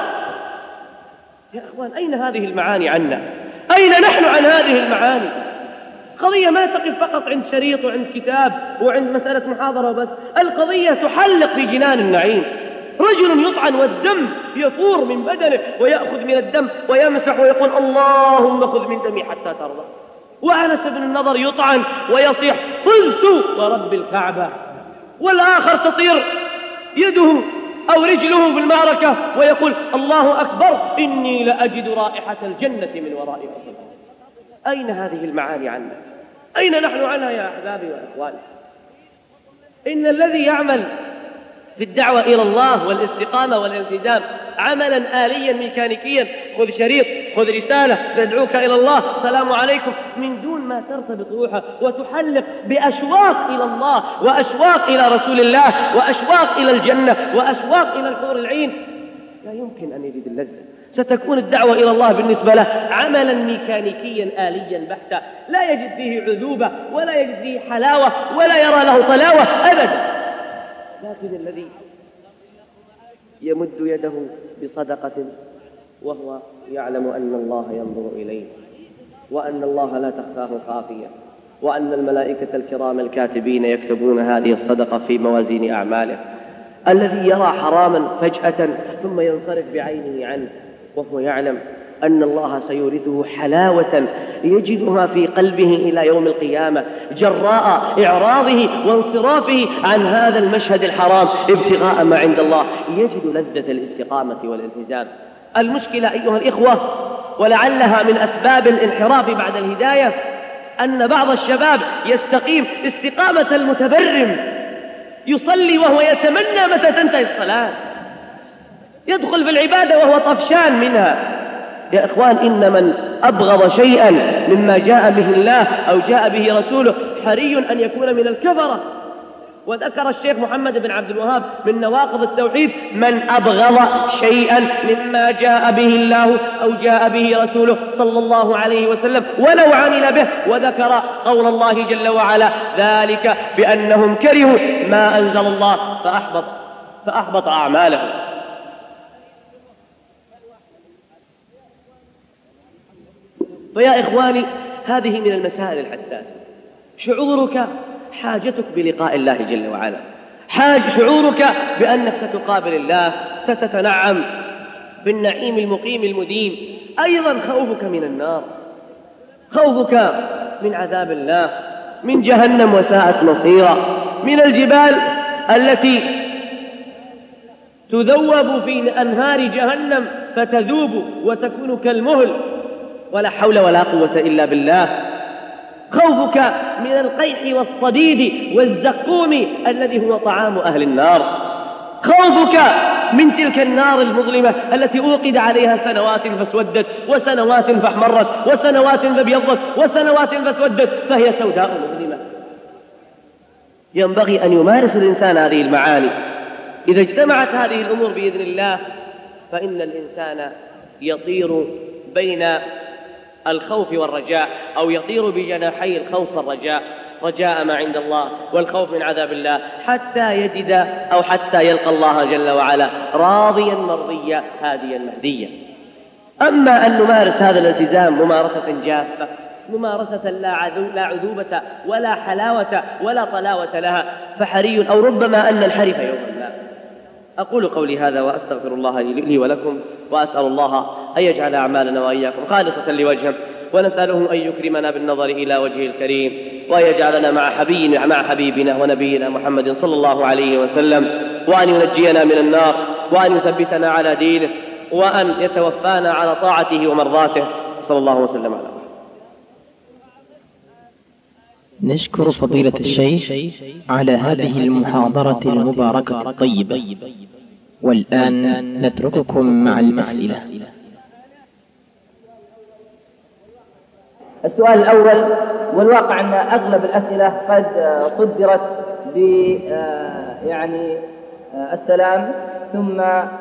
يا أخوان أين هذه المعاني عنا؟ أين نحن عن هذه المعاني؟ قضية ما تقف فقط عند شريط وعند كتاب وعند مسألة محاضرة وبس، القضية تحلق في جنان النعيم. رجل يطعن والدم يفور من بدنه ويأخذ من الدم ويمسح ويقول اللهم خذ من دمي حتى ترضى. وأنس بن النضر يطعن ويصيح فزت ورب الكعبة، والآخر تطير يده أو رجله في المعركة ويقول الله أكبر إني لأجد رائحة الجنة من وراء بطني. أين هذه المعاني عنا؟ أين نحن عنها يا أحبابي وأخواني؟ إن الذي يعمل في الدعوة إلى الله والاستقامة والالتزام عملا آليا ميكانيكيا، خذ شريط، خذ رسالة تدعوك إلى الله، السلام عليكم، من دون ما ترتبط روحه وتحلق بأشواق إلى الله وأشواق إلى رسول الله وأشواق إلى الجنة وأشواق إلى الحور العين، لا يمكن أن يجد اللذة. ستكون الدعوة إلى الله بالنسبة له عملا ميكانيكيا آليا بحتا، لا يجد فيه عذوبة ولا يجد فيه حلاوة ولا يرى له طلاوة أبدا. لكن الذي يمد يده بصدقة وهو يعلم أن الله ينظر إليه وأن الله لا تخفاه خافية وأن الملائكة الكرام الكاتبين يكتبون هذه الصدقة في موازين أعماله، الذي يرى حراما فجأة ثم ينصرف بعينه عنه وهو يعلم أن الله سيورثه حلاوة يجدها في قلبه إلى يوم القيامة جراء إعراضه وانصرافه عن هذا المشهد الحرام ابتغاء ما عند الله، يجد لذة الاستقامة والالتزام. المشكلة أيها الإخوة، ولعلها من أسباب الانحراف بعد الهداية، أن بعض الشباب يستقيم استقامة المتبرم، يصلي وهو يتمنى متى تنتهي الصلاة، يدخل في العبادة وهو طفشان منها. يا إخوان، إن من أبغض شيئا مما جاء به الله أو جاء به رسوله حري أن يكون من الكفرة. وذكر الشيخ محمد بن عبد الوهاب من نواقض التوحيد من أبغض شيئا مما جاء به الله أو جاء به رسوله صلى الله عليه وسلم ولو عمل به، وذكر قول الله جل وعلا ذلك بأنهم كرهوا ما أنزل الله فأحبط أعمالهم. فيا إخواني، هذه من المسائل الحساسة. شعورك، حاجتك بلقاء الله جل وعلا، شعورك بأنك ستقابل الله، ستتنعم بالنعيم المقيم المديم. أيضا خوفك من النار، خوفك من عذاب الله، من جهنم وساءت مصيرا، من الجبال التي تذوب في أنهار جهنم فتذوب وتكون كالمهل، ولا حول ولا قوة إلا بالله. خوفك من القيح والصديد والزقوم الذي هو طعام أهل النار. خوفك من تلك النار المظلمة التي أوقد عليها سنوات فاسودت وسنوات فاحمرت وسنوات فابيضت وسنوات فاسودت، فهي سوداء مظلمة. ينبغي أن يمارس الإنسان هذه المعاني. إذا اجتمعت هذه الأمور بإذن الله فإن الإنسان يطير بين الخوف والرجاء، أو يطير بجناحي الخوف والرجاء، رجاء ما عند الله والخوف من عذاب الله، حتى يجد أو حتى يلقى الله جل وعلا راضيا مرضيا هاديا مهديا. أما أن نمارس هذا الالتزام ممارسة جافة، ممارسة لا عذوبة ولا حلاوة ولا طلاوة لها، فحري أو ربما أن ننحرف يوما ما. أقول قولي هذا وأستغفر الله لي ولكم، وأسأل الله أن يجعل أعمالنا وإياكم خالصة لوجهه، ونسأله أن يكرمنا بالنظر إلى وجهه الكريم، وأن يجعلنا مع حبيبنا ونبينا محمد صلى الله عليه وسلم، وأن ينجينا من النار، وأن يثبتنا على دينه، وأن يتوفانا على طاعته ومرضاته، صلى الله وسلم على محمد. نشكر فضيلة الشيخ على هذه المحاضرة المباركة الطيبة، والآن نترككم مع الأسئلة. السؤال الأول، والواقع أن أغلب الأسئلة قد صدرت ب السلام ثم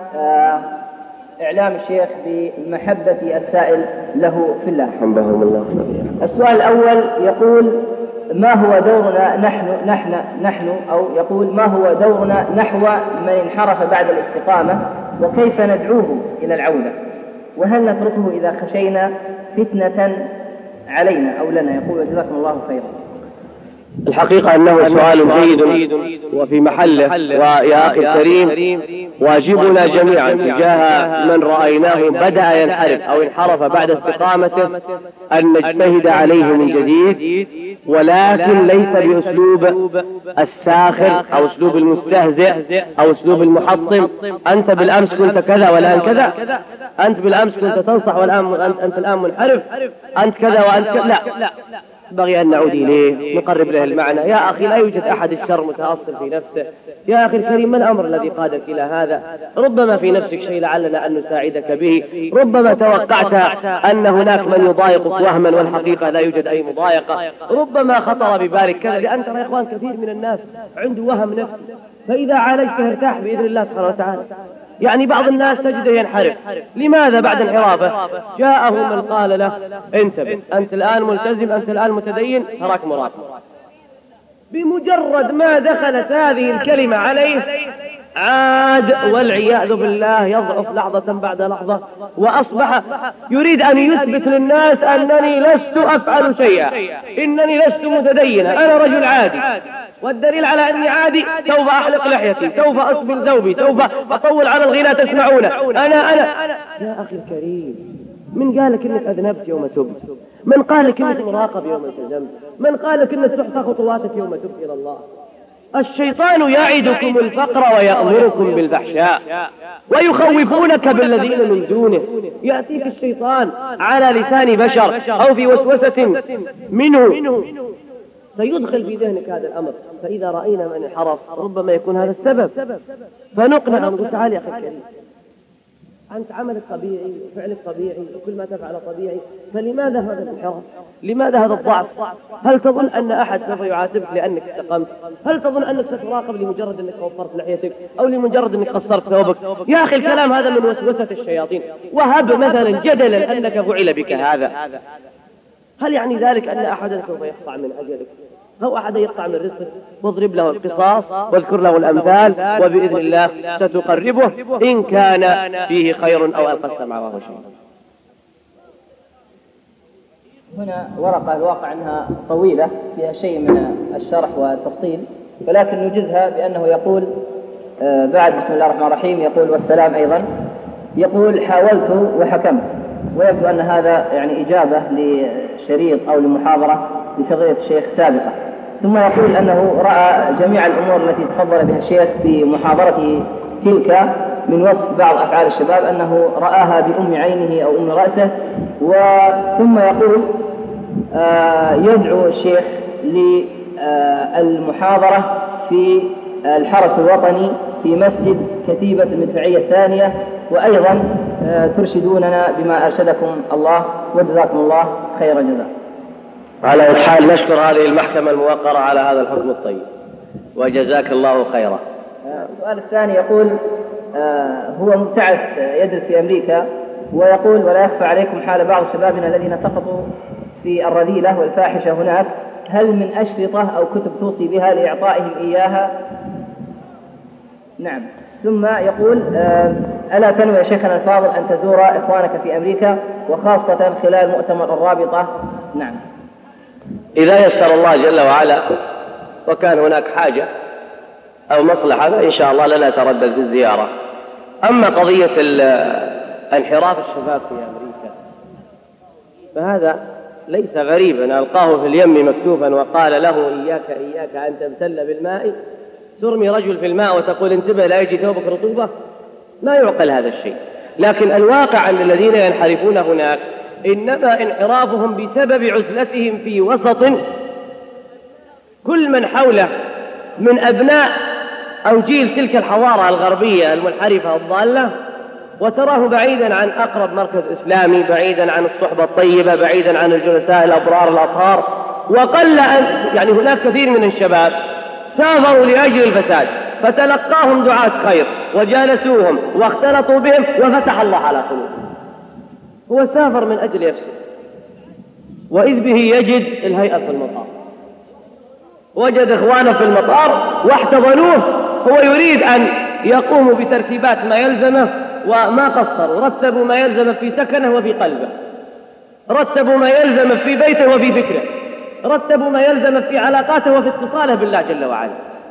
إعلام الشيخ بمحبة السائل له في الله. السؤال الأول يقول: ما هو دورنا نحن أو يقول ما هو دورنا نحو من انحرف بعد الاستقامة، وكيف ندعوه إلى العودة، وهل نتركه إذا خشينا فتنة علينا أو لنا؟ يقول: جزاكم الله خيرا. الحقيقة أنه سؤال جيد وفي محله، ويا أخي الكريم واجبنا جميعا تجاه من رأيناه بدأ ينحرف أو انحرف بعد استقامته أن نجتهد عليه من جديد، ولكن ليس بأسلوب الساخر أو أسلوب المستهزئ أو أسلوب المحطم. أنت بالأمس كنت كذا والآن كذا، أنت بالأمس كنت تنصح والآن أنت الآن منحرف، أنت كذا وأنت كذا. لا، بغي أن نعود إليه نقرب له المعنى. يا أخي لا يوجد أحد الشر متأصل في نفسه. يا أخي الكريم، ما الأمر الذي قادك إلى هذا؟ ربما في نفسك شيء لعلنا أن نساعدك به، ربما توقعت أن هناك من يضايقك وهما والحقيقة لا يوجد أي مضايقة، ربما خطر ببالك كذا، لأن ترى يا إخوان كثير من الناس عنده وهم نفسي، فإذا عالجته ارتاح بإذن الله سبحانه وتعالى. يعني بعض الناس تجده ينحرف، لماذا؟ بعد انحرافه جاءه من قال له: انتبه، أنت الآن ملتزم، أنت الآن متدين، تراك مراقب. بمجرد ما دخلت هذه الكلمة عليه عاد والعياذ بالله يضعف لحظة بعد لحظة، وأصبح يريد أن يثبت للناس أنني لست أفعل شيئا، إنني لست متدينا، أنا رجل عادي، والدليل على أني عادي سوف أحلق لحيتي، سوف أسبل ثوبي، سوف أطول على الغناء تسمعون، أنا يا أخي الكريم، من قالك إنك أذنبت يوم تبت؟ من قالك إنك مراقب يوم التزمت؟ من قالك إنك تحصى خطواتك يوم تبت إلى الله؟ الشيطان يعدكم الفقر ويأمركم بالفحشاء ويخوفونك بالذين من دونه. يأتيك الشيطان على لسان بشر أو في وسوسة منه، سيدخل في ذهنك هذا الأمر، فإذا رأينا من انحرف ربما يكون هذا السبب، فنقنع ونقول: تعال يا أخي الكريم، أنت عملك طبيعي وفعلك طبيعي وكل ما تفعله طبيعي، فلماذا هذا الانحراف؟ لماذا هذا الضعف؟ هل تظن أن أحد سوف يعاتبك لأنك استقمت؟ هل تظن أنك ستراقب لمجرد أنك وفرت لحيتك أو لمجرد أنك قصرت ثوبك؟ يا أخي الكلام هذا من وسوسة الشياطين. وهب مثلا جدلا أنك فعل بك هذا، هل يعني ذلك أن أحدا سوف يقطع من أجلك أو أحد يقطع من رزقك؟ واضرب له القصاص واذكر له الأمثال، وبإذن الله ستقربه إن كان فيه خير أو ألقى السمع وهو شيء. هنا ورقة الواقع أنها طويلة فيها شيء من الشرح والتفصيل، ولكن نجزها بأنه يقول بعد بسم الله الرحمن الرحيم يقول والسلام أيضا، يقول: حاولت وحكمت. ويبدو أن هذا يعني إجابة لشريط أو لمحاضرة لفضيلة الشيخ سابقة. ثم يقول أنه رأى جميع الأمور التي تفضل بها الشيخ في محاضرته تلك من وصف بعض أفعال الشباب أنه رآها بأم عينه أو أم رأسه. ثم يقول يدعو الشيخ للمحاضرة في الحرس الوطني في مسجد كتيبة المدفعية الثانية، وأيضا ترشدوننا بما أرشدكم الله، وجزاكم الله خير جزاء. على الحال نشكر هذه المحكمة الموقرة على هذا الحكم الطيب، وجزاك الله خيرا. السؤال الثاني يقول هو مبتعث يدرس في أمريكا، ويقول: ولا يخفى عليكم حال بعض شبابنا الذين سقطوا في الرذيلة والفاحشة هناك، هل من أشرطة أو كتب توصي بها لإعطائهم إياها؟ نعم. ثم يقول: ألا تنوي يا شيخنا الفاضل أن تزور إخوانك في أمريكا وخاصة خلال مؤتمر الرابطة؟ نعم. إذا يسر الله جل وعلا وكان هناك حاجة أو مصلحة فإن شاء الله لا نتردد في الزيارة. أما قضية انحراف الشباب في أمريكا فهذا ليس غريبا، ألقاه في اليم مكتوفا وقال له: إياك أن تبتل بالماء، ترمي رجل في الماء وتقول انتبه لا يجي ثوبك رطوبة، ما يعقل هذا الشيء. لكن الواقع أن الذين ينحرفون هناك إنما انحرافهم بسبب عزلتهم في وسط كل من حوله من أبناء أو جيل تلك الحضارة الغربية المنحرفة الضالة، وتراه بعيدا عن أقرب مركز إسلامي، بعيدا عن الصحبة الطيبة، بعيدا عن الجلساء الأبرار الأطهار. وقل يعني هناك كثير من الشباب سافروا لأجل الفساد، فتلقاهم دعاة خير وجالسوهم واختلطوا بهم وفتح الله على قلوبهم. هو سافر من أجل يفسد، وإذ به يجد الهيئة في المطار، وجد إخوانه في المطار واحتضنوه. هو يريد أن يقوموا بترتيبات ما يلزمه وما قصروا، رتبوا ما يلزم في سكنه وفي قلبه، رتبوا ما يلزم في بيته وفي فكره، رتبوا ما يلزم في علاقاته وفي اتصاله بالله جل وعلا،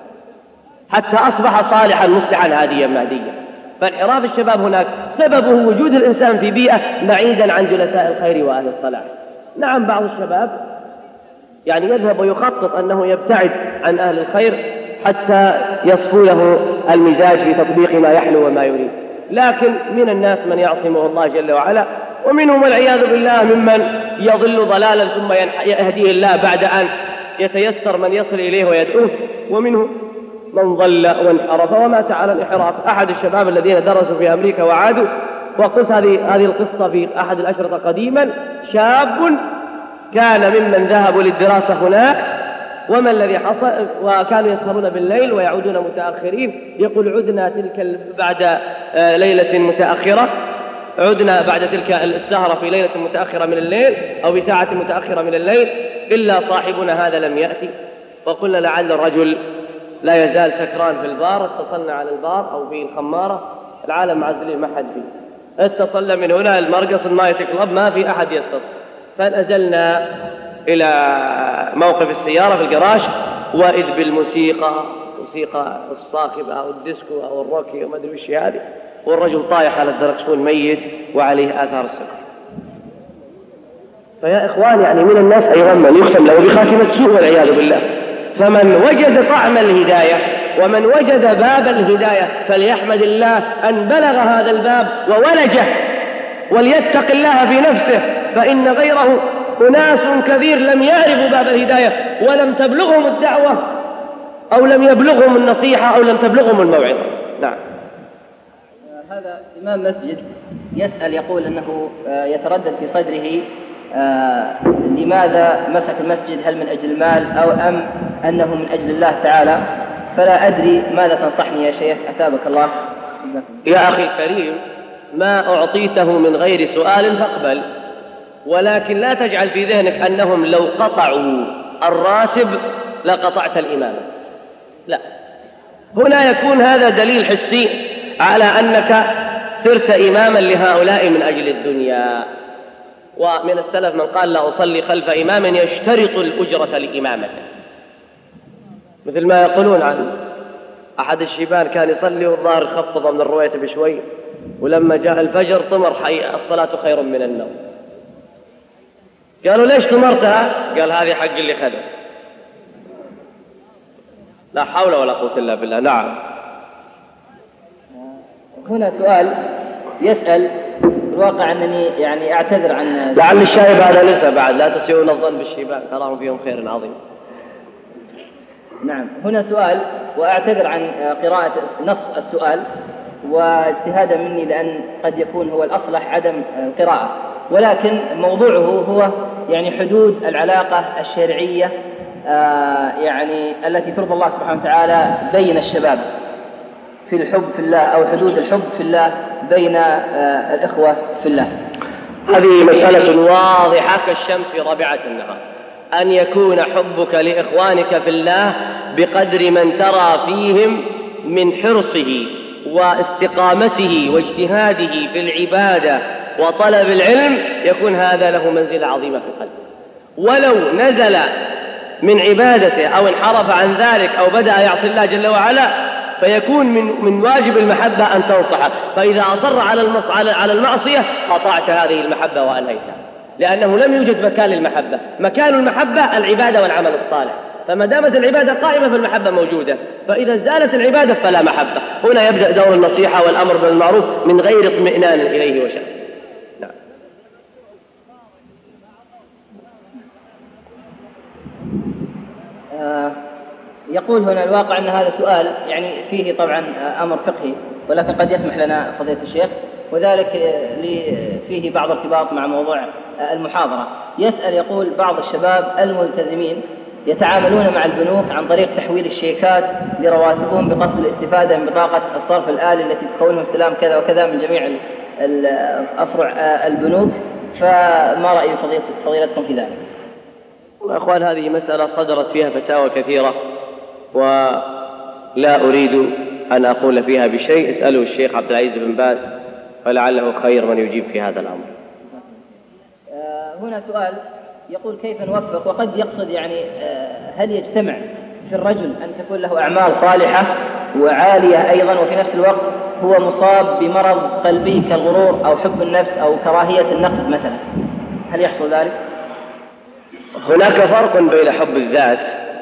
حتى أصبح صالحا مصلحا هاديا مهديا. فانحراف الشباب هناك سببه وجود الإنسان في بيئة بعيدا عن جلساء الخير وأهل الصلاح. نعم بعض الشباب يعني يذهب ويخطط أنه يبتعد عن أهل الخير حتى يصفو له المزاج في تطبيق ما يحلو وما يريد، لكن من الناس من يعصمه الله جل وعلا، ومنهم والعياذ بالله ممن يضل ضلالا ثم يهديه الله بعد أن يتيسر من يصل إليه ويدعوه، ومنهم من ضل وانحرف ومات على الانحراف. أحد الشباب الذين درسوا في أمريكا وعادوا، وقلت هذه القصة في أحد الأشرطة قديما، شاب كان ممن ذهبوا للدراسة هناك، وما الذي حصل؟ وكانوا يسهرون بالليل ويعودون متأخرين. يقول عدنا بعد ليلة متأخرة، عدنا بعد تلك السهرة في ليلة متأخرة من الليل أو بساعة متأخرة من الليل، إلا صاحبنا هذا لم يأتي، وقلنا لعل الرجل لا يزال سكران في البار. اتصلنا على البار أو في الخمارة، العالم معزلين ما حد فيه، اتصلنا من هنا المرقص النايت كلاب ما في أحد يتصل. فنزلنا إلى موقف السيارة في الجراج، وإذ بالموسيقى، موسيقى الصاخبة أو الديسكو أو الروكي وما أدري وش هذه، والرجل طايح على الدركسون ميت وعليه آثار السكر. فيا إخوان يعني من الناس أيضا من يختم له بخاتمة سوء والعياذ بالله. فمن وجد طعم الهداية ومن وجد باب الهداية فليحمد الله أن بلغ هذا الباب وولجه، وليتق الله في نفسه، فإن غيره أناس كثير لم يعرفوا باب الهداية ولم تبلغهم الدعوة أو لم يبلغهم النصيحة أو لم تبلغهم الموعظة. نعم. هذا إمام مسجد يسأل، يقول أنه يتردد في صدره لماذا مسك المسجد، هل من أجل المال أو أنه من أجل الله تعالى؟ فلا أدري ماذا تنصحني يا شيخ، أثابك الله. يا أخي الكريم، ما أعطيته من غير سؤال فاقبل، ولكن لا تجعل في ذهنك أنهم لو قطعوا الراتب لقطعت الإمامة، لا. هنا يكون هذا دليل حسي على أنك صرت إماما لهؤلاء من أجل الدنيا. ومن السلف من قال لا أصلي خلف إمام يشترط الأجرة لإمامته، مثل ما يقولون عن أحد الشيبان كان يصلي والظاهر خفض من الرويته بشوي، ولما جاء الفجر طمر الصلاة خير من النوم. قالوا ليش طمرتها؟ قال هذه حق اللي خذه. لا حول ولا قوة إلا بالله. نعم. هنا سؤال يسأل، الواقع أنني يعني أعتذر عن لعل الشايب هذا لسه بعد، لا تسيئون الظن بالشيبان تراهم فيهم خير عظيم. نعم. هنا سؤال وأعتذر عن قراءة نص السؤال واجتهادا مني، لأن قد يكون هو الأصلح عدم القراءة، ولكن موضوعه هو يعني حدود العلاقة الشرعية يعني التي ترضى الله سبحانه وتعالى بين الشباب في الحب في الله، أو حدود الحب في الله بين الإخوة في الله. هذه مسألة واضحة كالشمس رابعة النهار، أن يكون حبك لإخوانك في الله بقدر من ترى فيهم من حرصه واستقامته واجتهاده في العبادة وطلب العلم، يكون هذا له منزلة عظيمة في القلب. ولو نزل من عبادته أو انحرف عن ذلك أو بدأ يعصي الله جل وعلا، فيكون من واجب المحبة أن تنصحه، فإذا أصر على المعصية قطعت هذه المحبة وأنهيتها، لأنه لم يوجد مكان للمحبة. مكان المحبة العبادة والعمل الصالح، فما دامت العبادة قائمة فالمحبة موجودة، فإذا زالت العبادة فلا محبة. هنا يبدأ دور النصيحة والأمر بالمعروف من غير اطمئنان إليه وشخصه. نعم. يقول هنا الواقع أن هذا سؤال يعني فيه طبعا أمر فقهي، ولكن قد يسمح لنا فضيلة الشيخ، وذلك فيه بعض ارتباط مع موضوع المحاضرة. يسأل يقول بعض الشباب الملتزمين يتعاملون مع البنوك عن طريق تحويل الشيكات لرواتبهم بقصد الاستفادة من بطاقة الصرف الآلي التي تكونه استلام كذا وكذا من جميع أفرع البنوك، فما رأي فضيلتكم في ذلك؟ أخوان، هذه مسألة صدرت فيها فتاوى كثيرة ولا أريد أن أقول فيها بشيء. اسألوا الشيخ عبد العزيز بن باز فلعله خير من يجيب في هذا الأمر. هنا سؤال يقول كيف نوفق، وقد يقصد يعني هل يجتمع في الرجل أن تكون له أعمال صالحة وعالية أيضا وفي نفس الوقت هو مصاب بمرض قلبي كالغرور أو حب النفس أو كراهية النقد مثلا، هل يحصل ذلك؟ هناك فرق بين حب الذات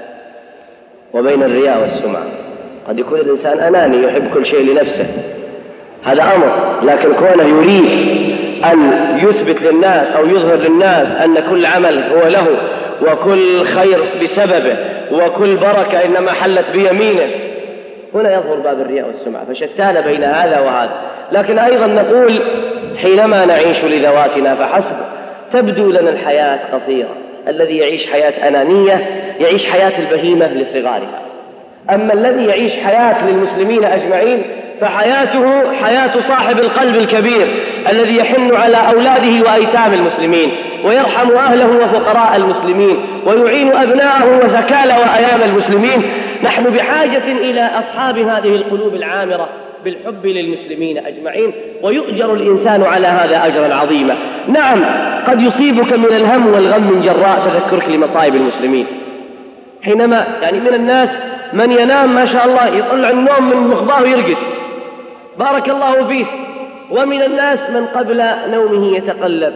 وبين الرياء والسمعة. قد يكون الإنسان أناني يحب كل شيء لنفسه، هذا أمر، لكن كونه يريد أن يثبت للناس أو يظهر للناس أن كل عمل هو له وكل خير بسببه وكل بركة إنما حلت بيمينه، هنا يظهر باب الرياء والسمعة. فشتان بين هذا وهذا. لكن أيضا نقول حينما نعيش لذواتنا فحسب تبدو لنا الحياة قصيرة. الذي يعيش حياة أنانية يعيش حياة البهيمة لصغارها، أما الذي يعيش حياة للمسلمين أجمعين فحياته حياة صاحب القلب الكبير الذي يحن على أولاده وأيتام المسلمين ويرحم أهله وفقراء المسلمين ويعين أبناءه وثكالى وأيام المسلمين. نحن بحاجة إلى أصحاب هذه القلوب العامرة بالحب للمسلمين أجمعين، ويؤجر الإنسان على هذا أجرا عظيما. نعم، قد يصيبك من الهم والغم من جراء تذكرك لمصائب المسلمين. حينما يعني من الناس من ينام ما شاء الله يطلع النوم من مخباه ويرقد، بارك الله فيه، ومن الناس من قبل نومه يتقلب.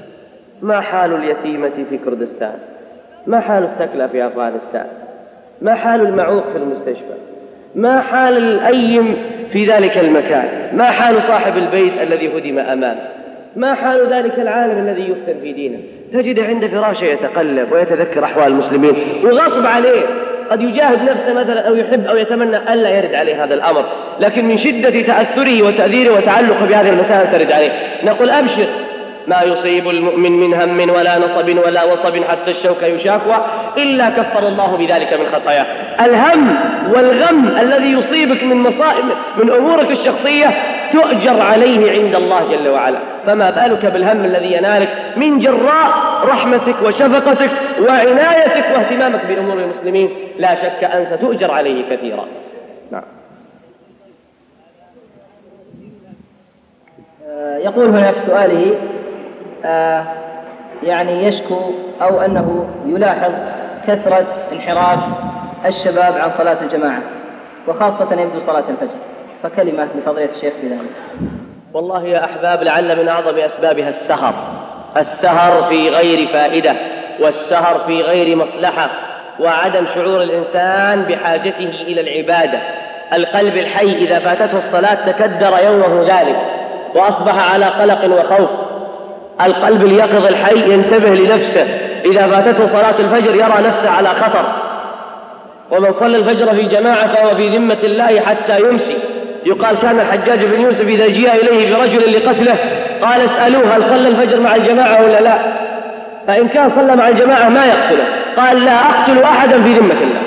ما حال اليتيمة في كردستان؟ ما حال الثكلى في أفغانستان؟ ما حال المعوق في المستشفى؟ ما حال الأيم في ذلك المكان؟ ما حال صاحب البيت الذي هدم أمامه؟ ما حال ذلك العالم الذي يفتن في دينه؟ تجد عند فراشه يتقلب ويتذكر أحوال المسلمين، وغصب عليه قد يجاهد نفسه مثلا أو يحب أو يتمنى ألا يرد عليه هذا الأمر، لكن من شدة تأثره وتأثيره وتعلقه بهذه المسائل ترد عليه. نقول أبشر، ما يصيب المؤمن من هم ولا نصب ولا وصب حتى الشوك يشاكوى إلا كفر الله بذلك من خطاياه. الهم والغم الذي يصيبك من مصائب من أمورك الشخصية تؤجر عليه عند الله جل وعلا، فما بالك بالهم الذي ينالك من جراء رحمتك وشفقتك وعنايتك واهتمامك بأمور المسلمين؟ لا شك أن ستؤجر عليه كثيرا. نعم. يقول هنا في سؤاله يعني يشكو أو أنه يلاحظ كثرة انحراف الشباب عن صلاة الجماعة وخاصة يبدو صلاة الفجر، فكلمة لفضيلة الشيخ في ذلك. والله يا أحباب، لعل من أعظم أسبابها السهر في غير فائدة، والسهر في غير مصلحة، وعدم شعور الإنسان بحاجته إلى العبادة. القلب الحي إذا فاتته الصلاة تكدر يومه ذلك وأصبح على قلق وخوف. القلب اليقظ الحي ينتبه لنفسه، إذا فاتته صلاة الفجر يرى نفسه على خطر. ومن صلى الفجر في جماعة فهو في ذمة الله حتى يمسي. يقال كان الحجاج بن يوسف إذا جاء إليه برجل لقتله قال اسألوه هل صلى الفجر مع الجماعة ولا لا، فإن كان صلى مع الجماعة ما يقتله. قال لا أقتل أحدا في ذمة الله.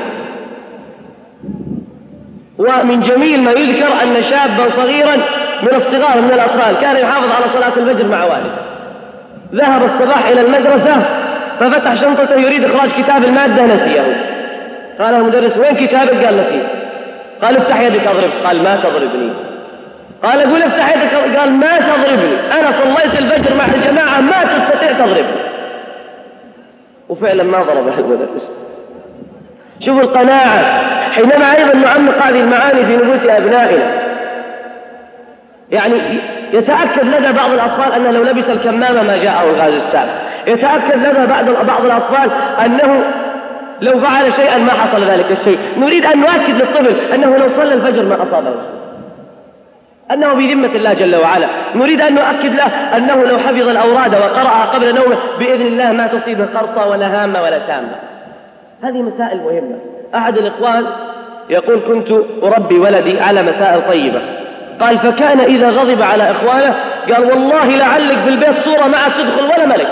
ومن جميل ما يذكر أن شابا صغيرا من الصغار من الأطفال كان يحافظ على صلاة الفجر مع والده، ذهب الصباح إلى المدرسة ففتح شنطته يريد إخراج كتاب المادة نسيه. قال المدرس وين كتابك؟ قال نسيه. قال افتح يدك أضرب. قال ما تضربني. قال قول افتح يدك. قال ما تضربني، أنا صليت الفجر مع الجماعة ما تستطيع تضربني. وفعلا ما ضربه المدرس. شوفوا القناعة حينما أيضا نعمق هذه المعاني في نفوس أبنائنا. يعني يتأكد لدى بعض الأطفال أنه لو لبس الكمامة ما جاءه الغاز السام. يتأكد لدى بعض الأطفال أنه لو فعل شيئا ما حصل ذلك الشيء. نريد أن نؤكد للطفل أنه لو صلى الفجر ما أصابه شيء، أنه بذمة الله جل وعلا. نريد أن نؤكد له أنه لو حفظ الأوراد وقرأها قبل نومه بإذن الله ما تصيبه قرصة ولا هامة ولا سامة. هذه مسائل مهمة. أحد الإخوان يقول كنت أربي ولدي على مسائل طيبة، قال فكان إذا غضب على إخوانه قال والله لعلق في البيت صورة معك تدخل ولا ملك،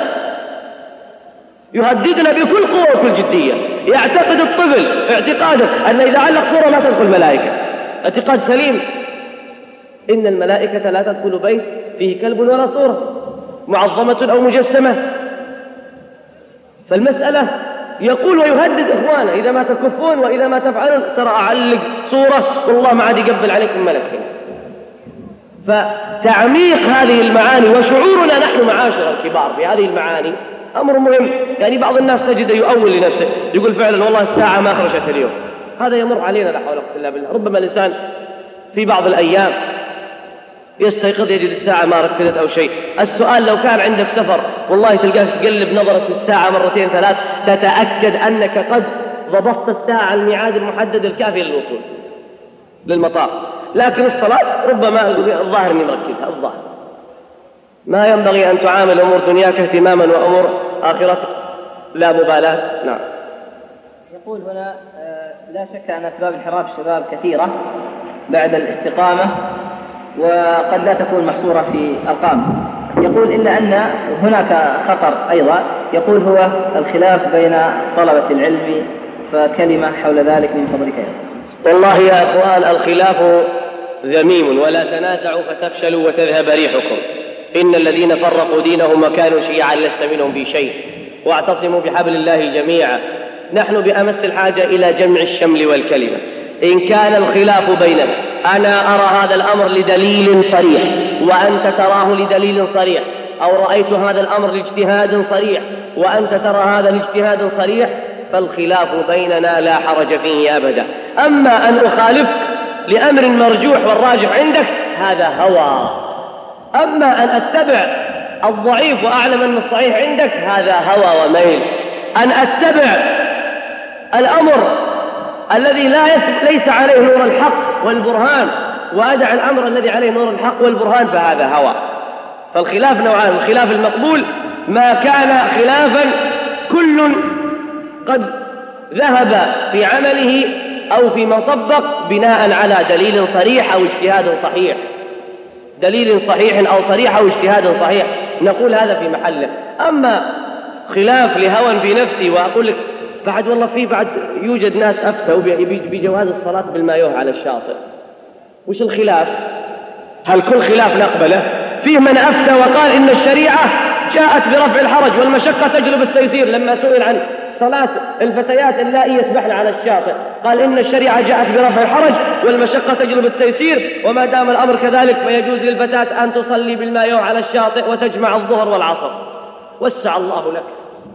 يهددنا بكل قوة وكل جدية. يعتقد الطفل اعتقاده أن إذا علق صورة ما تدخل ملائكة، اعتقاد سليم. إن الملائكة لا تدخل بيت فيه كلب ولا صورة معظمة أو مجسمة. فالمسألة يقول ويهدد إخوانه إذا ما تكفون وإذا ما تفعلون ترى أعلق صورة والله ما عاد يقبل عليكم ملك. فتعميق هذه المعاني وشعورنا نحن معاشر الكبار بهذه المعاني أمر مهم. يعني بعض الناس تجد يؤول لنفسه يقول فعلا والله الساعة ما خرجت اليوم، هذا يمر علينا لا حول ولا قوة إلا بالله. ربما الإنسان في بعض الأيام يستيقظ يجد الساعة ما ركزت أو شيء. السؤال لو كان عندك سفر والله تلقاك تقلب نظرة الساعة مرتين ثلاث تتأكد أنك قد ضبطت الساعة الميعاد المحدد الكافي للوصول للمطار. لكن الصلاة ربما الظاهر أني مركزها، الظاهر ما ينبغي أن تعامل أمور دنياك اهتماما وأمور آخرتك لا مبالاة. نعم. يقول هنا لا شك أن أسباب انحراف الشباب كثيرة بعد الاستقامة وقد لا تكون محصورة في أرقام. يقول إلا أن هناك خطر أيضا، يقول هو الخلاف بين طلبة العلم، فكلمة حول ذلك من فضلك. والله يا أخوان الخلاف ذميم ولا تنازعوا فتفشلوا وتذهب ريحكم. إن الذين فرقوا دينهم وكانوا شيعا لست منهم في شيء واعتصموا بحبل الله جميعا. نحن بأمس الحاجة إلى جمع الشمل والكلمة. إن كان الخلاف بيننا أنا أرى هذا الأمر لدليل صريح وأنت تراه لدليل صريح، أو رأيت هذا الأمر لاجتهاد صريح وأنت ترى هذا لاجتهاد صريح، فالخلاف بيننا لا حرج فيه أبدا. أما أن أخالفك لأمر مرجوح والراجح عندك هذا هوى. أما أن أتبع الضعيف وأعلم أن الصحيح عندك هذا هوى وميل. أن أتبع الأمر الذي ليس عليه نور الحق والبرهان وأدع الأمر الذي عليه نور الحق والبرهان فهذا هوى. فالخلاف نوعان: الخلاف المقبول ما كان خلافا كل قد ذهب في عمله أو فيما طبق بناء على دليل صريح أو اجتهاد صحيح، دليل صحيح أو صريح أو اجتهاد صحيح، نقول هذا في محله. أما خلاف لهوى في نفسي وأقول لك بعد والله في بعد يوجد ناس أفتوا بجواز الصلاة بالمايوه على الشاطئ، وش الخلاف؟ هل كل خلاف نقبله؟ فيه من أفتى وقال إن الشريعة جاءت برفع الحرج والمشقة تجلب التيسير. لما سئل عن صلاة الفتيات اللائي يسبحن على الشاطئ قال إن الشريعة جاءت برفع الحرج والمشقة تجلب التيسير، وما دام الأمر كذلك فيجوز للفتاة أن تصلي بالمايوه على الشاطئ وتجمع الظهر والعصر. وسع الله لك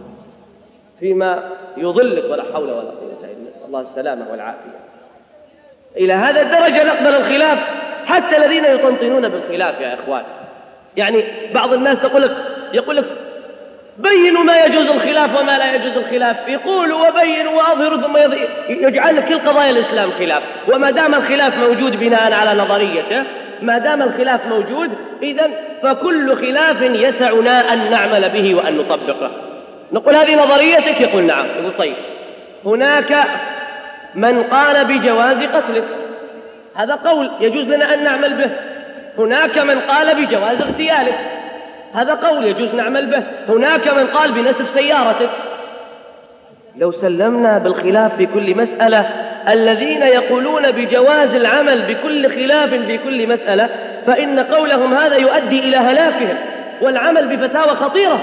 فيما يضلك ولا حول ولا قوة إلا بالله، نسأل الله السلامة والعافية. إلى هذا الدرجة نقبل الخلاف حتى الذين يطنطنون بالخلاف يا إخوان. يعني بعض الناس يقول لك بينوا ما يجوز الخلاف وما لا يجوز الخلاف، يقولوا وبينوا وأظهروا ثم يجعل كل قضايا الإسلام خلاف. وما دام الخلاف موجود بناء على نظريته، ما دام الخلاف موجود إذن فكل خلاف يسعنا أن نعمل به وأن نطبقه. نقول هذه نظريتك؟ يقول نعم. يقول طيب هناك من قال بجواز قتلك، هذا قول يجوز لنا أن نعمل به. هناك من قال بجواز اغتيالك، هذا قول يجوز نعمل به. هناك من قال بنسف سيارتك. لو سلمنا بالخلاف في كل مسألة الذين يقولون بجواز العمل بكل خلاف في كل مسألة فإن قولهم هذا يؤدي إلى هلاكهم والعمل بفتاوى خطيرة.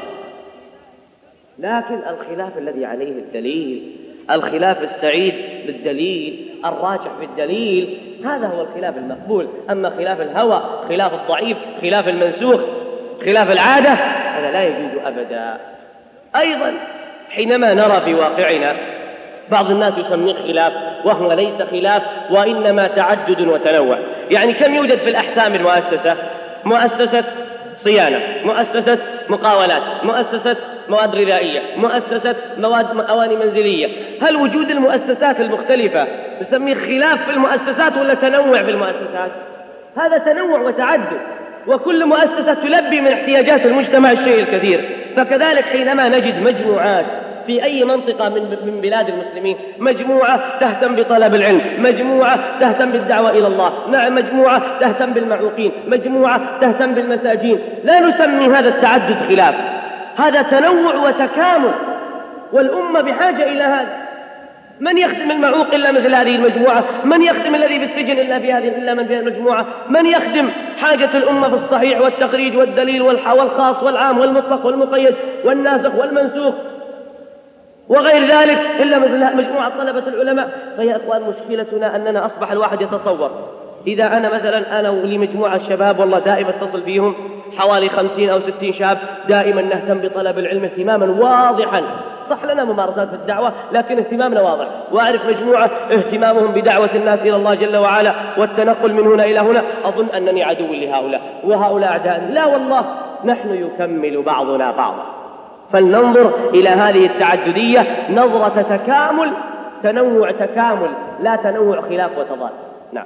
لكن الخلاف الذي عليه الدليل، الخلاف السعيد بالدليل، الراجح بالدليل، هذا هو الخلاف المقبول. أما خلاف الهوى، خلاف الضعيف، خلاف المنسوخ، خلاف العادة، هذا لا يجوز أبدا. أيضا حينما نرى في واقعنا بعض الناس يسميه خلاف وهو ليس خلاف وإنما تعدد وتنوع. يعني كم يوجد في الأحسام المؤسسة؟ مؤسسة صيانة، مؤسسة مقاولات، مؤسسة مواد غذائية، مؤسسة أواني منزلية. هل وجود المؤسسات المختلفة نسميه خلاف في المؤسسات ولا تنوع في المؤسسات؟ هذا تنوع وتعدد، وكل مؤسسة تلبي من احتياجات المجتمع الشيء الكثير. فكذلك حينما نجد مجموعات في أي منطقة من بلاد المسلمين، مجموعة تهتم بطلب العلم، مجموعة تهتم بالدعوة إلى الله، مجموعة تهتم بالمعوقين، مجموعة تهتم بالمساجين. لا نسمي هذا التعدد خلاف، هذا تنوع وتكامل، والأمة بحاجة إلى هذا. من يخدم المعوق إلا مثل هذه المجموعة؟ من يخدم الذي في السجن إلا من في هذه المجموعة؟ من يخدم حاجة الأمة في الصحيح والتخريج والدليل والخاص والعام والمطلق والمقيد والناسخ والمنسوخ وغير ذلك إلا مثل مجموعة طلبة العلماء؟ فيا إخوان، مشكلتنا أننا أصبح الواحد يتصور إذا أنا مثلا أنا ولي مجموعة شباب والله دائما اتصل فيهم حوالي 50 أو 60 شاب، دائما نهتم بطلب العلم اهتماما واضحا. صح لنا ممارسات في الدعوة لكن اهتمامنا واضح. وأعرف مجموعة اهتمامهم بدعوة الناس إلى الله جل وعلا والتنقل من هنا إلى هنا، أظن أنني عدو لهؤلاء وهؤلاء أعداء. لا والله، نحن يكمل بعضنا بعضا. فلننظر إلى هذه التعددية نظرة تكامل، تنوع تكامل، لا تنوع خلاف وتضاد. نعم.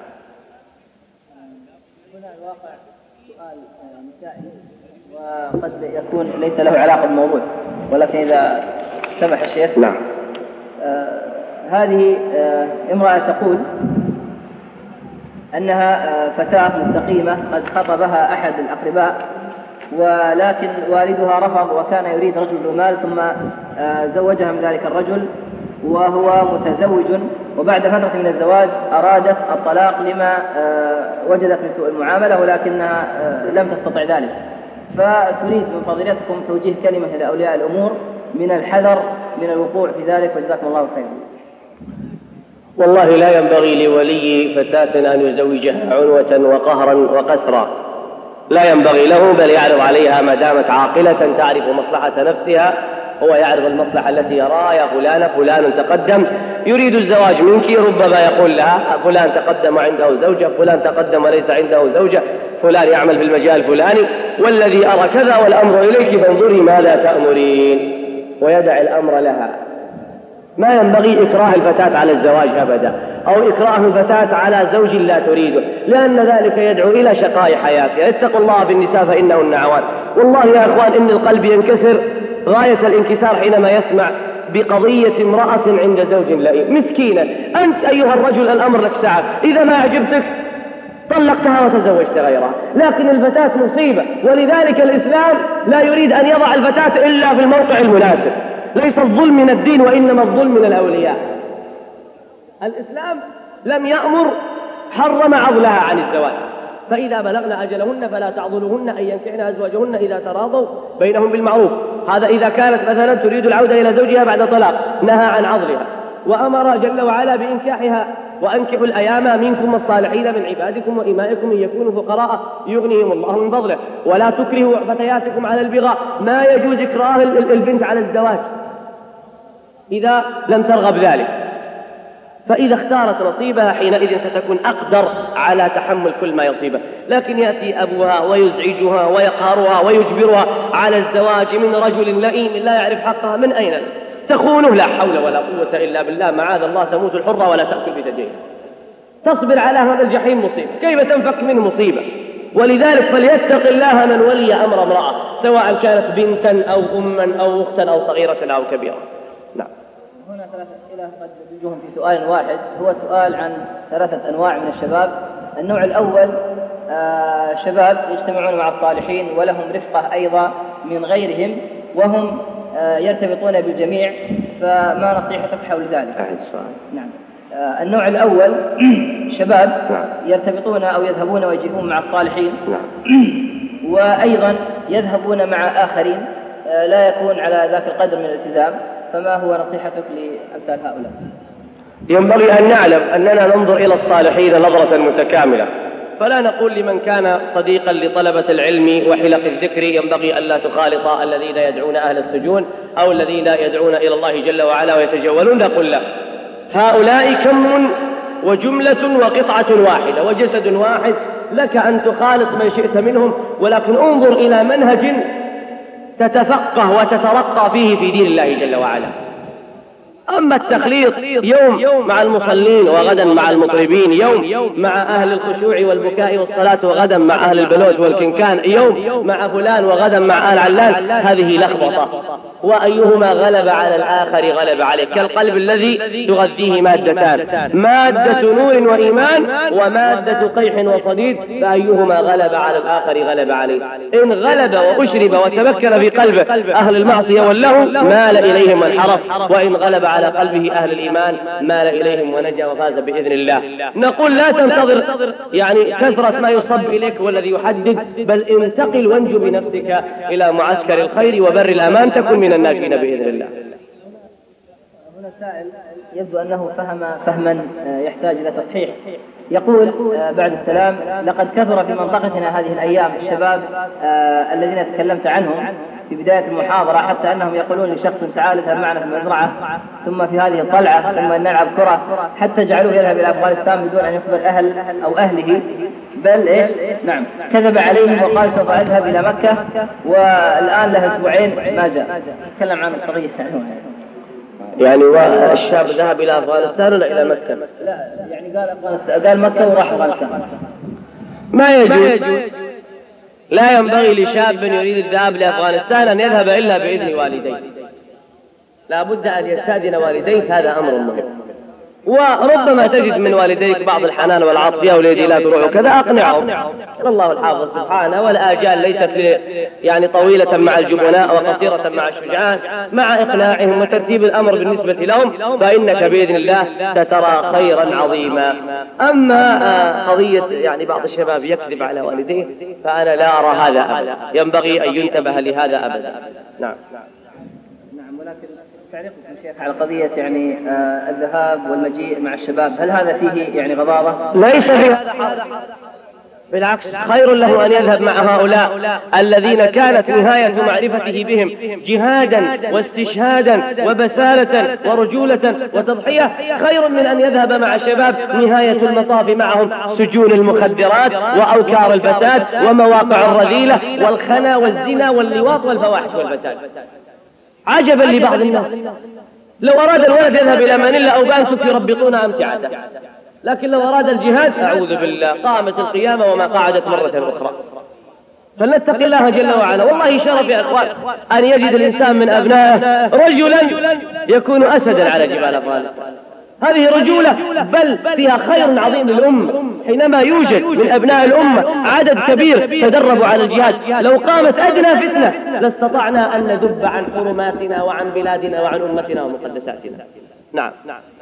هنا الواقع سؤال مسائل وقد يكون ليس له علاقة بالموضوع، ولكن إذا سمح الشيخ. نعم. هذه امرأة تقول أنها فتاة مستقيمة قد خطبها أحد الأقرباء، ولكن والدها رفض وكان يريد رجل ذو مال، ثم زوجها من ذلك الرجل وهو متزوج، وبعد فترة من الزواج أرادت الطلاق لما وجدت من سوء المعاملة، ولكنها لم تستطع ذلك. فتريد من فضيلتكم توجيه كلمة إلى أولياء الأمور من الحذر من الوقوع في ذلك، وجزاكم الله خيرا. والله لا ينبغي لولي فتاة أن يزوجها عنوة وقهرا وقسرا، لا ينبغي له، بل يعرض عليها ما دامت عاقلة تعرف مصلحة نفسها. هو يعرض المصلحة التي يراها. يا فلان تقدم يريد الزواج منك، ربما يقول لها فلان تقدم عنده زوجة، فلان تقدم وليس عنده زوجة، فلان يعمل في المجال الفلاني، والذي أرى كذا والأمر إليك فانظري ماذا تأمرين، ويدع الأمر لها. ما ينبغي إكراه الفتاة على الزواج أبدا، أو إكراه الفتاة على زوج لا تريده، لأن ذلك يدعو إلى شقاء حياتها. اتقوا الله بالنساء فإنهن عوان. والله يا أخوان إن القلب ينكسر غاية الانكسار حينما يسمع بقضية امرأة عند زوج لئيم مسكينة. أنت أيها الرجل الأمر لك ساعة، إذا ما أعجبتك طلقتها وتزوجت غيرها، لكن الفتاة مصيبة. ولذلك الإسلام لا يريد أن يضع الفتاة إلا في الموقع المناسب. ليس الظلم من الدين وإنما الظلم من الأولياء. الإسلام لم يأمر، حرم عضلها عن الزواج. فإذا بلغن أجلهن فلا تعضلوهن أن ينكحن أزواجهن إذا تراضوا بينهم بالمعروف. هذا إذا كانت مثلا تريد العودة إلى زوجها بعد طلاق، نهى عن عضلها وأمر جل وعلا بإنكاحها. وأنكحوا الأيام منكم الصالحين من عبادكم وإمائكم إن يكونوا فقراء يغنيهم الله من فضله، ولا تكرهوا فتياتكم على البغاء. ما يجوز إكراه البنت على الزواج إذا لم ترغب ذلك، فإذا اختارت نصيبها حينئذ ستكون أقدر على تحمل كل ما يصيبه. لكن يأتي أبوها ويزعجها ويقهرها ويجبرها على الزواج من رجل لئيم لا يعرف حقها، من أين تخونه؟ لا حول ولا قوة إلا بالله. معاذ الله، تموت الحرة ولا تأكل بثديها. تصبر على هذا الجحيم مصيبة، كيف تنفك منه مصيبة؟ ولذلك فليتق الله من ولي أمر امرأة، سواء كانت بنتا أو أما أو أختا أو صغيرة أو كبيرة. نعم. هنا ثلاثة أسئلة قد ندرجهم في سؤال واحد، هو سؤال عن 3 أنواع من الشباب. النوع الأول شباب يجتمعون مع الصالحين ولهم رفقة أيضا من غيرهم وهم يرتبطون بالجميع، فما نصيحتك حول ذلك؟ نعم. النوع الأول شباب يرتبطون أو يذهبون ويجيئون مع الصالحين، وأيضا يذهبون مع آخرين لا يكون على ذاك القدر من الالتزام، فما هو نصيحتك لأمثال هؤلاء؟ ينبغي أن نعلم أننا ننظر إلى الصالحين نظرة متكاملة، فلا نقول لمن كان صديقا لطلبة العلم وحلق الذكر ينبغي ألا تخالط الذين يدعون أهل السجون أو الذين يدعون إلى الله جل وعلا ويتجولون. نقول لا، هؤلاء كم وجملة وقطعة واحدة وجسد واحد، لك أن تخالط من شئت منهم، ولكن انظر إلى منهج تتفقه وتترقى فيه في دين الله جل وعلا. أما التخليط يوم مع المصلين وغدا مع المطربين، يوم مع أهل الخشوع والبكاء والصلاة وغدا مع أهل البلوت والكنكان، يوم مع فلان وغدا مع أهل علان، هذه لخبطة، وأيهما غلب على الآخر غلب عليه، كالقلب الذي تغذيه مادتان، مادة نور وإيمان ومادة قيح وصديد، فأيهما غلب على الآخر غلب عليه. إن غلب وأشرب وتبكر في قلبه أهل المعصية واللهو مال إليهم وانحرف، وإن غلب على قلبه أهل الإيمان مال إليهم ونجا وفاز بإذن الله. نقول لا تنتظر يعني كثرة ما يصب إليك والذي يحدد، بل انتقل وانجو بنفسك إلى معسكر الخير وبر الأمان، تكن من الناجين بإذن الله. هنا سائل يبدو أنه فهم فهما يحتاج إلى تصحيح. يقول بعد السلام: لقد كثر في منطقتنا هذه الأيام الشباب الذين تكلمت عنهم في بداية المحاضرة، حتى أنهم يقولون لشخص: تعال اذهب معنا في المزرعة، ثم في هذه الطلعة، ثم نلعب كرة، حتى جعلوه يذهب إلى أفغانستان بدون أن يخبر أهله، بل نعم كذب عليهم وقال سوف أذهب إلى مكة، والآن له أسبوعين ما جاء. تكلم عن القضية يعني والشاب ذهب إلى أفغانستان ولا إلى مكة؟ لا يعني قال مكة وراح أفغانستان. ما يجوز، لا ينبغي لشاب يريد الذهاب لأفغانستان أن يذهب إلا بإذن والديه، لا بد أن يستأذن والديه، هذا أمر مهم. وربما تجد من والديك بعض الحنان والعطف: يا ولدي لا تروح كذا، أقنعهم. الله الحافظ سبحانه، والآجال ليست يعني طويلة مع الجبناء وقصيرة مع الشجعان، مع إقناعهم وترتيب الأمر بالنسبة لهم، فإنك بإذن الله سترى خيرا عظيما. أما قضية يعني بعض الشباب يكذب على والديه، فأنا لا أرى هذا أبدا، ينبغي أن ينتبه لهذا أبدا. نعم. ولكن تعليقكم شيخ على قضية يعني الذهاب والمجيء مع الشباب، هل هذا فيه يعني غضاضة؟ ليس في هذا حرج، بالعكس خير له أن يذهب مع هؤلاء الذين كانت نهاية معرفته بهم جهادا واستشهادا وبسالة ورجولة وتضحية، خير من أن يذهب مع شباب نهاية المطاف معهم سجون المخدرات وأوكار الفساد ومواقع الرذيلة والخنا والزنا واللواط والفواحش والفساد. عجبا لبعض الناس، لو أراد الولد يذهب إلى مانيلا أو بانكوك يربطون أمتعته، لكن لو أراد الجهاد أعوذ بالله قامت القيامة وما قعدت مرة أخرى. فلنتق الله جل وعلا. والله شرف يا إخوان أن يجد الإنسان من أبنائه رجلا يكون أسدا على جبال أفغانستان، هذه رجولة، بل فيها خير عظيم للأمة. حينما يوجد من أبناء الأمة عدد كبير تدربوا على الجهاد، لو قامت أدنى فتنة لاستطعنا أن ندب عن حرماتنا وعن بلادنا وعن أمتنا ومقدساتنا. نعم.